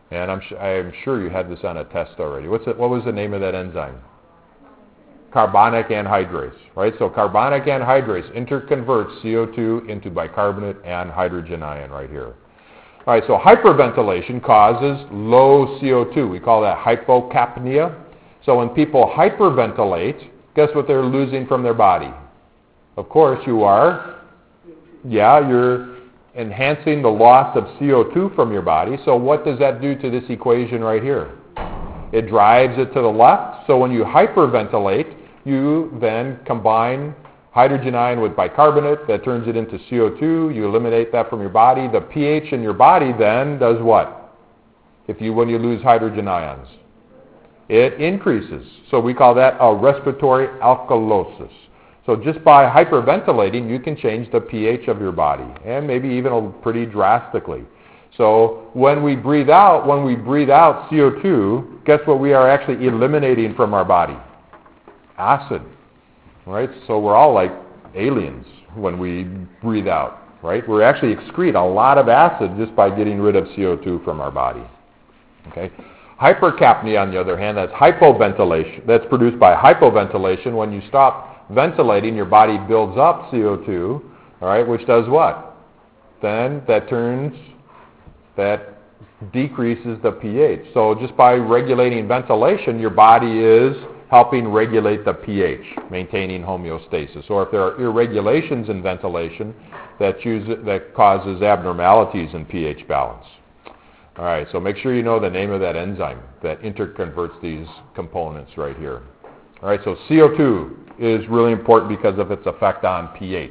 And I'm, sh- I'm sure you had this on a test already. What's it, what was the name of that enzyme? Carbonic anhydrase, right? So carbonic anhydrase interconverts C O two into bicarbonate and hydrogen ion right here. All right, so hyperventilation causes low C O two. We call that hypocapnia. So when people hyperventilate, guess what they're losing from their body? Of course, you are, yeah, you're enhancing the loss of C O two from your body. So what does that do to this equation right here? It drives it to the left. So when you hyperventilate, you then combine hydrogen ion with bicarbonate. That turns it into C O two. You eliminate that from your body. The pH in your body then does what? If you, when you lose hydrogen ions? It increases. So we call that a respiratory alkalosis. So just by hyperventilating, you can change the pH of your body, and maybe even pretty drastically. So when we breathe out, when we breathe out C O two, guess what we are actually eliminating from our body? Acid, right? So we're all like aliens when we breathe out, right? We actually excrete a lot of acid just by getting rid of C O two from our body, okay? Hypercapnia, on the other hand, that's hypoventilation. That's produced by hypoventilation. When you stop ventilating, your body builds up C O two, all right, which does what? Then that turns, that decreases the pH. So just by regulating ventilation, your body is helping regulate the pH, maintaining homeostasis. Or if there are irregulations in ventilation, that, choose, that causes abnormalities in pH balance. All right, so make sure you know the name of that enzyme that interconverts these components right here. All right, so C O two is really important because of its effect on pH.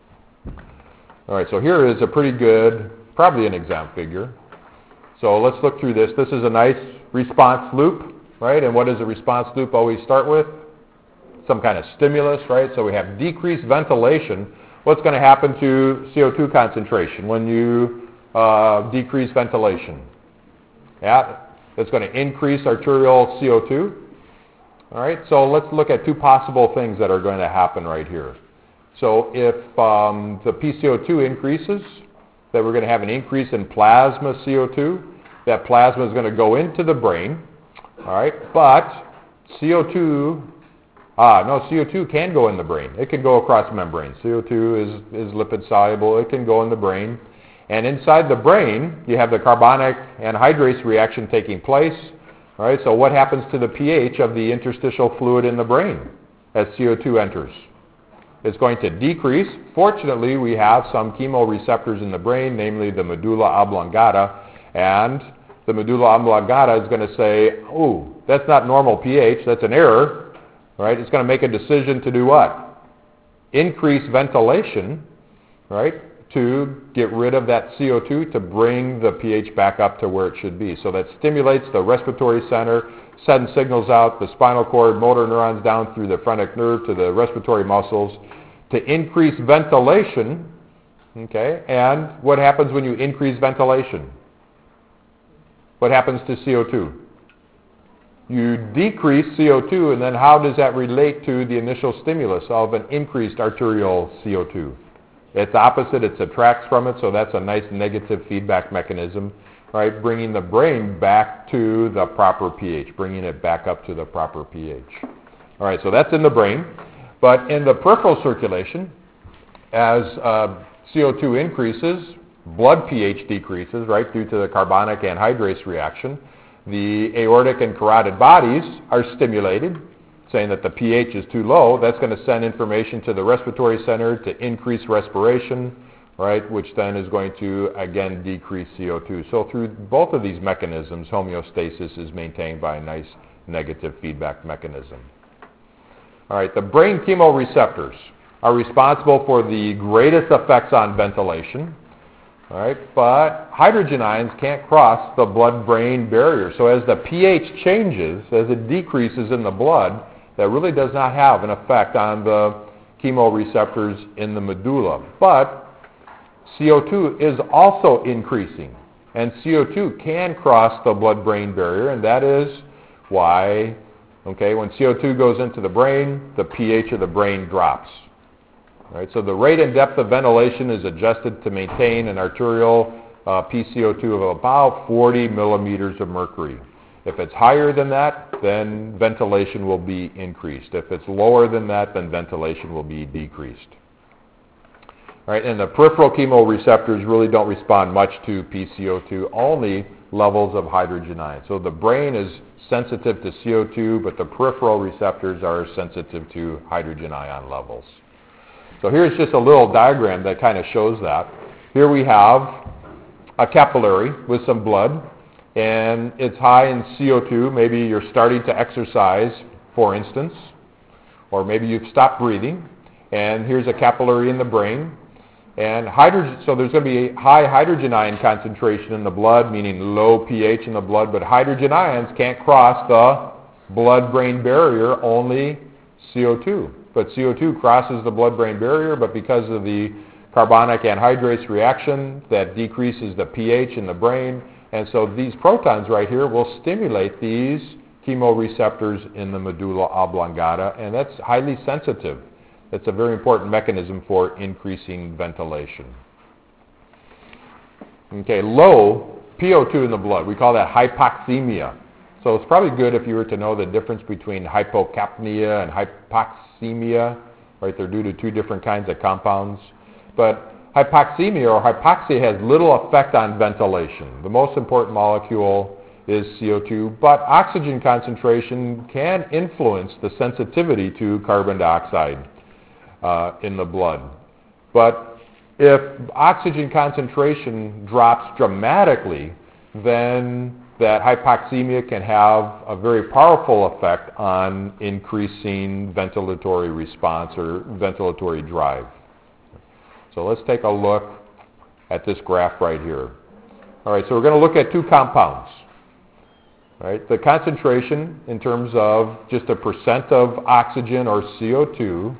All right, so here is a pretty good, probably an exam figure. So let's look through this. This is a nice response loop, right? And what does a response loop always start with? Some kind of stimulus, right? So we have decreased ventilation. What's going to happen to C O two concentration when you uh, decrease ventilation? Yeah, it's going to increase arterial C O two. All right, so let's look at two possible things that are going to happen right here. So if um, the P C O two increases, that we're going to have an increase in plasma C O two. That plasma is going to go into the brain. All right, but C O two, ah, no, C O two can go in the brain. It can go across membranes. C O two is, is lipid soluble. It can go in the brain. And inside the brain, you have the carbonic anhydrase reaction taking place. All right, so what happens to the pH of the interstitial fluid in the brain as C O two enters? It's going to decrease. Fortunately, we have some chemoreceptors in the brain, namely the medulla oblongata, and the medulla oblongata is going to say, oh, that's not normal pH, that's an error. All right, it's going to make a decision to do what? Increase ventilation, right, to get rid of that C O two to bring the pH back up to where it should be. So that stimulates the respiratory center, sends signals out the spinal cord, motor neurons down through the phrenic nerve to the respiratory muscles to increase ventilation. Okay, and what happens when you increase ventilation? What happens to C O two? You decrease C O two, and then how does that relate to the initial stimulus of an increased arterial C O two? It's opposite, it subtracts from it, so that's a nice negative feedback mechanism, right? Bringing the brain back to the proper pH, bringing it back up to the proper pH. All right, so that's in the brain. But in the peripheral circulation, as uh, C O two increases, blood pH decreases, right, due to the carbonic anhydrase reaction. The aortic and carotid bodies are stimulated, saying that the pH is too low. That's going to send information to the respiratory center to increase respiration, right, which then is going to, again, decrease C O two. So through both of these mechanisms, homeostasis is maintained by a nice negative feedback mechanism. All right, the brain chemoreceptors are responsible for the greatest effects on ventilation. All right, but hydrogen ions can't cross the blood-brain barrier. So as the pH changes, as it decreases in the blood, that really does not have an effect on the chemoreceptors in the medulla. But C O two is also increasing, and C O two can cross the blood-brain barrier, and that is why, okay, when C O two goes into the brain, the pH of the brain drops. Right, so the rate and depth of ventilation is adjusted to maintain an arterial uh, P C O two of about forty millimeters of mercury. If it's higher than that, then ventilation will be increased. If it's lower than that, then ventilation will be decreased. All right, and the peripheral chemoreceptors really don't respond much to P C O two, only levels of hydrogen ion. So the brain is sensitive to C O two, but the peripheral receptors are sensitive to hydrogen ion levels. So here's just a little diagram that kind of shows that. Here we have a capillary with some blood, and it's high in C O two. Maybe you're starting to exercise, for instance, or maybe you've stopped breathing, and here's a capillary in the brain. And hydrogen, so there's going to be a high hydrogen ion concentration in the blood, meaning low pH in the blood, but hydrogen ions can't cross the blood-brain barrier, only C O two. But C O two crosses the blood-brain barrier, but because of the carbonic anhydrase reaction, that decreases the pH in the brain, and so these protons right here will stimulate these chemoreceptors in the medulla oblongata, and that's highly sensitive. It's a very important mechanism for increasing ventilation. Okay, low P O two in the blood, we call that hypoxemia. So it's probably good if you were to know the difference between hypocapnia and hypoxemia, right? They're due to two different kinds of compounds. But hypoxemia or hypoxia has little effect on ventilation. The most important molecule is C O two, but oxygen concentration can influence the sensitivity to carbon dioxide uh, in the blood. But if oxygen concentration drops dramatically, then that hypoxemia can have a very powerful effect on increasing ventilatory response or ventilatory drive. So let's take a look at this graph right here. All right, so we're going to look at two compounds. All right, the concentration in terms of just a percent of oxygen or C O two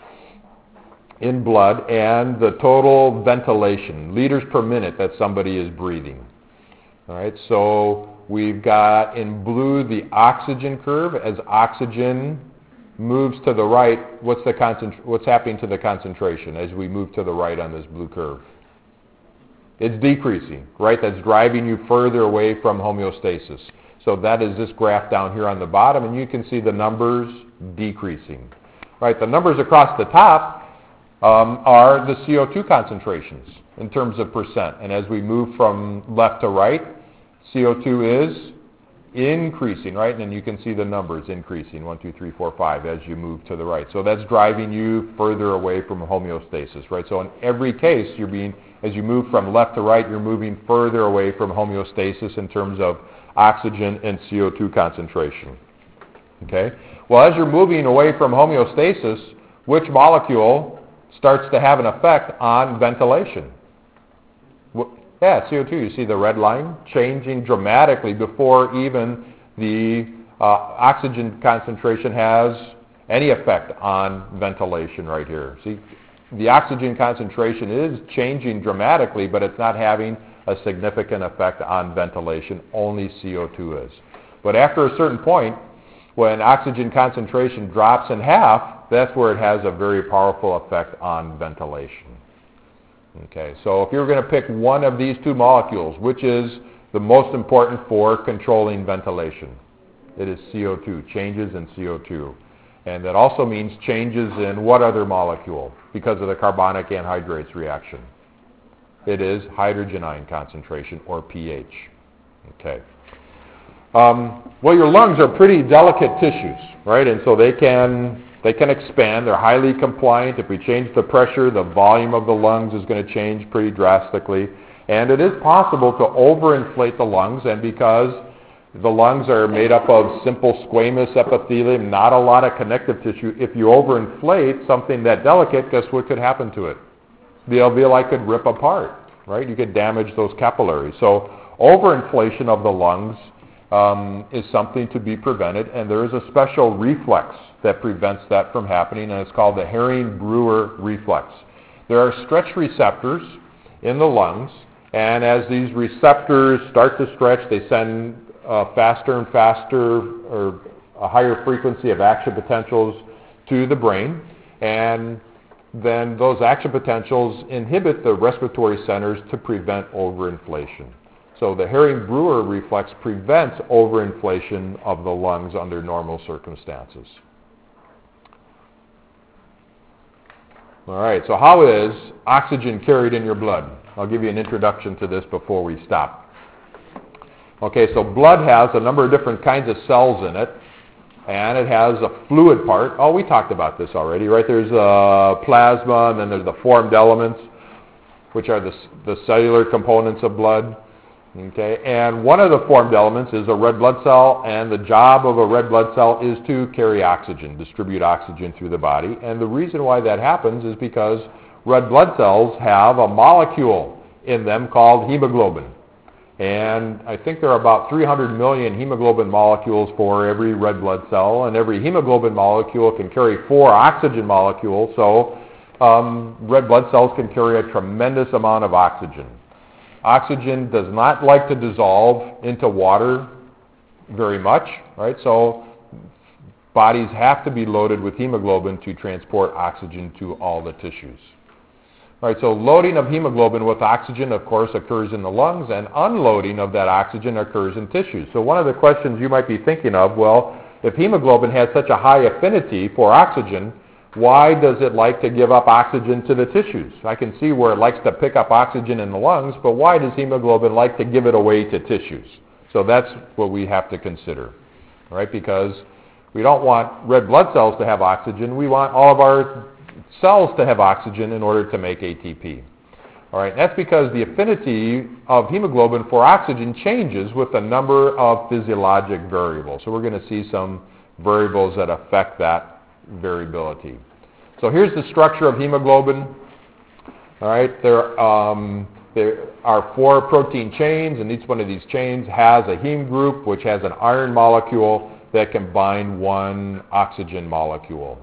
in blood and the total ventilation, liters per minute that somebody is breathing. All right, so we've got in blue the oxygen curve. As oxygen moves to the right, what's the concent- what's happening to the concentration as we move to the right on this blue curve? It's decreasing, right? That's driving you further away from homeostasis. So that is this graph down here on the bottom, and you can see the numbers decreasing. Right, the numbers across the top um, are the C O two concentrations in terms of percent. And as we move from left to right, C O two is increasing, right? And then you can see the numbers increasing, one, two, three, four, five, as you move to the right. So that's driving you further away from homeostasis, right? So in every case, you're being, as you move from left to right, you're moving further away from homeostasis in terms of oxygen and C O two concentration. Okay? Well, as you're moving away from homeostasis, which molecule starts to have an effect on ventilation? Yeah, C O two. You see the red line changing dramatically before even the uh, oxygen concentration has any effect on ventilation right here. See, the oxygen concentration is changing dramatically, but it's not having a significant effect on ventilation. Only C O two is. But after a certain point, when oxygen concentration drops in half, that's where it has a very powerful effect on ventilation. Okay, so if you're going to pick one of these two molecules, which is the most important for controlling ventilation? It is C O two, changes in C O two. And that also means changes in what other molecule because of the carbonic anhydrase reaction? It is hydrogen ion concentration, or pH. Okay. Um, well, your lungs are pretty delicate tissues, right? And so they can they can expand. They're highly compliant. If we change the pressure, the volume of the lungs is going to change pretty drastically. And it is possible to overinflate the lungs, and because the lungs are made up of simple squamous epithelium, not a lot of connective tissue, if you overinflate something that delicate, guess what could happen to it? The alveoli could rip apart, right? You could damage those capillaries. So overinflation of the lungs um, is something to be prevented, and there is a special reflex that prevents that from happening, and it's called the Herring-Brewer reflex. There are stretch receptors in the lungs, and as these receptors start to stretch, they send uh, faster and faster, or a higher frequency of action potentials to the brain, and then those action potentials inhibit the respiratory centers to prevent overinflation. So the Hering-Brewer reflex prevents overinflation of the lungs under normal circumstances. All right, so how is oxygen carried in your blood? I'll give you an introduction to this before we stop. Okay, so blood has a number of different kinds of cells in it, and it has a fluid part. Oh, we talked about this already, right? There's uh, plasma, and then there's the formed elements, which are the, the cellular components of blood. Okay, and one of the formed elements is a red blood cell, and the job of a red blood cell is to carry oxygen, distribute oxygen through the body. And the reason why that happens is because red blood cells have a molecule in them called hemoglobin. And I think there are about three hundred million hemoglobin molecules for every red blood cell, and every hemoglobin molecule can carry four oxygen molecules, so um, red blood cells can carry a tremendous amount of oxygen. Oxygen does not like to dissolve into water very much, right? So bodies have to be loaded with hemoglobin to transport oxygen to all the tissues. All right, so loading of hemoglobin with oxygen, of course, occurs in the lungs, and unloading of that oxygen occurs in tissues. So one of the questions you might be thinking of, well, if hemoglobin has such a high affinity for oxygen, why does it like to give up oxygen to the tissues? I can see where it likes to pick up oxygen in the lungs, but why does hemoglobin like to give it away to tissues? So that's what we have to consider, right? Because we don't want red blood cells to have oxygen. We want all of our cells to have oxygen in order to make A T P. All right, that's because the affinity of hemoglobin for oxygen changes with a number of physiologic variables. So we're going to see some variables that affect that variability. So here's the structure of hemoglobin. All right, there, um, there are four protein chains, and each one of these chains has a heme group, which has an iron molecule that can bind one oxygen molecule.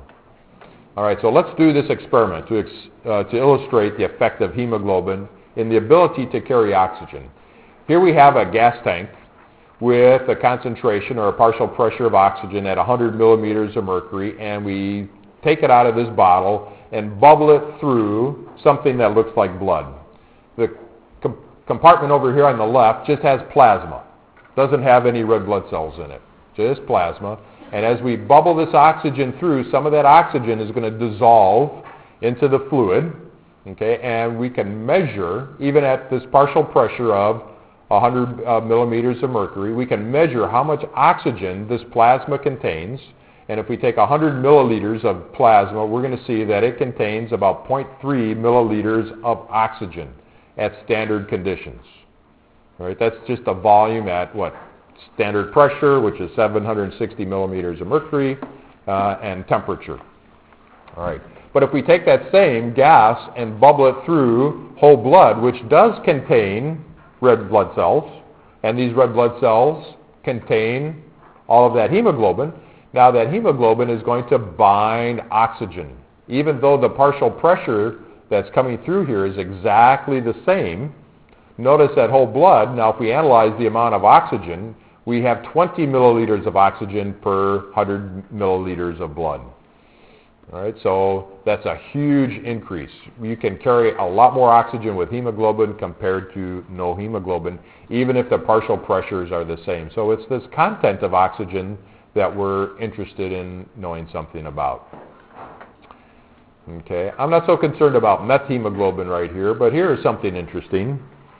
All right, so let's do this experiment to, ex, uh, to illustrate the effect of hemoglobin in the ability to carry oxygen. Here we have a gas tank with a concentration or a partial pressure of oxygen at one hundred millimeters of mercury, and we take it out of this bottle and bubble it through something that looks like blood. The com- compartment over here on the left just has plasma. Doesn't have any red blood cells in it, just plasma. And as we bubble this oxygen through, some of that oxygen is going to dissolve into the fluid, okay, and we can measure, even at this partial pressure of one hundred uh, millimeters of mercury, we can measure how much oxygen this plasma contains. And if we take one hundred milliliters of plasma, we're going to see that it contains about zero point three milliliters of oxygen at standard conditions. All right, that's just a volume at what? Standard pressure, which is seven hundred sixty millimeters of mercury, uh, and temperature. All right. But if we take that same gas and bubble it through whole blood, which does contain red blood cells, and these red blood cells contain all of that hemoglobin. Now that hemoglobin is going to bind oxygen. Even though the partial pressure that's coming through here is exactly the same, notice that whole blood, now if we analyze the amount of oxygen, we have twenty milliliters of oxygen per one hundred milliliters of blood. All right, so that's a huge increase. You can carry a lot more oxygen with hemoglobin compared to no hemoglobin, even if the partial pressures are the same. So it's this content of oxygen that we're interested in knowing something about. Okay, I'm not so concerned about methemoglobin right here, but here is something interesting.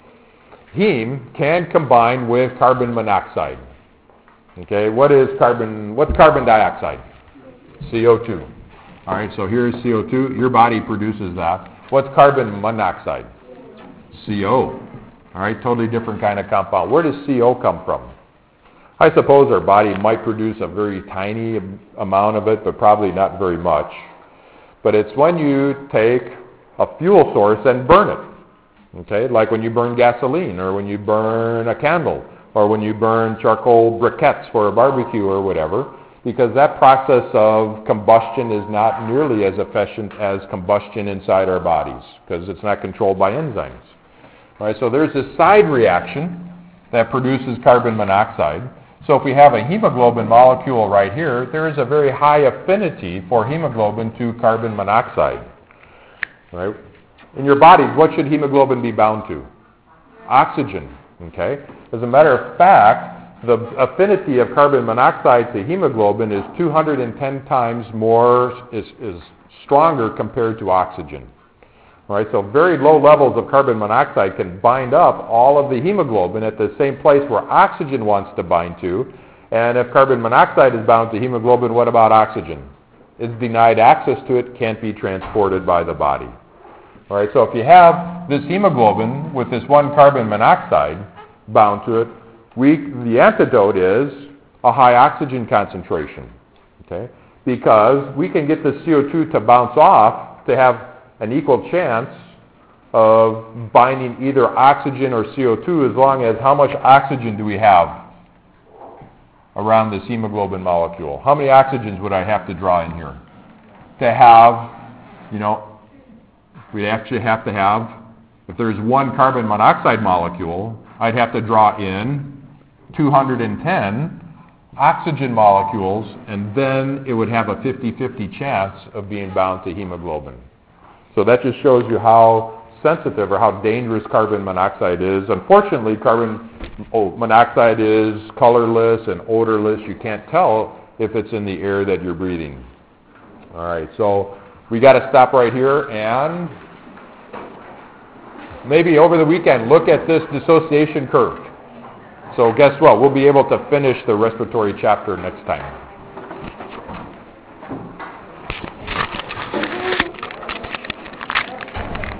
Heme can combine with carbon monoxide. Okay, what is carbon, what's carbon dioxide? C O two. All right, so here's C O two. Your body produces that. What's carbon monoxide? C O. All right, totally different kind of compound. Where does C O come from? I suppose our body might produce a very tiny amount of it, but probably not very much. But it's when you take a fuel source and burn it. Okay, like when you burn gasoline, or when you burn a candle, or when you burn charcoal briquettes for a barbecue or whatever, because that process of combustion is not nearly as efficient as combustion inside our bodies, because it's not controlled by enzymes. All right, so there's this side reaction that produces carbon monoxide. So if we have a hemoglobin molecule right here, there is a very high affinity for hemoglobin to carbon monoxide. right? In your bodies, what should hemoglobin be bound to? Oxygen, okay? As a matter of fact, the affinity of carbon monoxide to hemoglobin is two hundred ten times more, is, is stronger compared to oxygen. All right, so very low levels of carbon monoxide can bind up all of the hemoglobin at the same place where oxygen wants to bind to. And if carbon monoxide is bound to hemoglobin, what about oxygen? It's denied access to it, can't be transported by the body. All right, so if you have this hemoglobin with this one carbon monoxide bound to it, we, the antidote is a high oxygen concentration, okay? Because we can get the C O two to bounce off to have an equal chance of binding either oxygen or C O two as long as how much oxygen do we have around this hemoglobin molecule? How many oxygens would I have to draw in here to have, you know, we'd actually have to have, if there's one carbon monoxide molecule, I'd have to draw in two hundred ten oxygen molecules, and then it would have a fifty-fifty chance of being bound to hemoglobin. So that just shows you how sensitive or how dangerous carbon monoxide is. Unfortunately, carbon monoxide is colorless and odorless. You can't tell if it's in the air that you're breathing. All right, so we got to stop right here and maybe over the weekend look at this dissociation curve. So guess what? We'll be able to finish the respiratory chapter next time.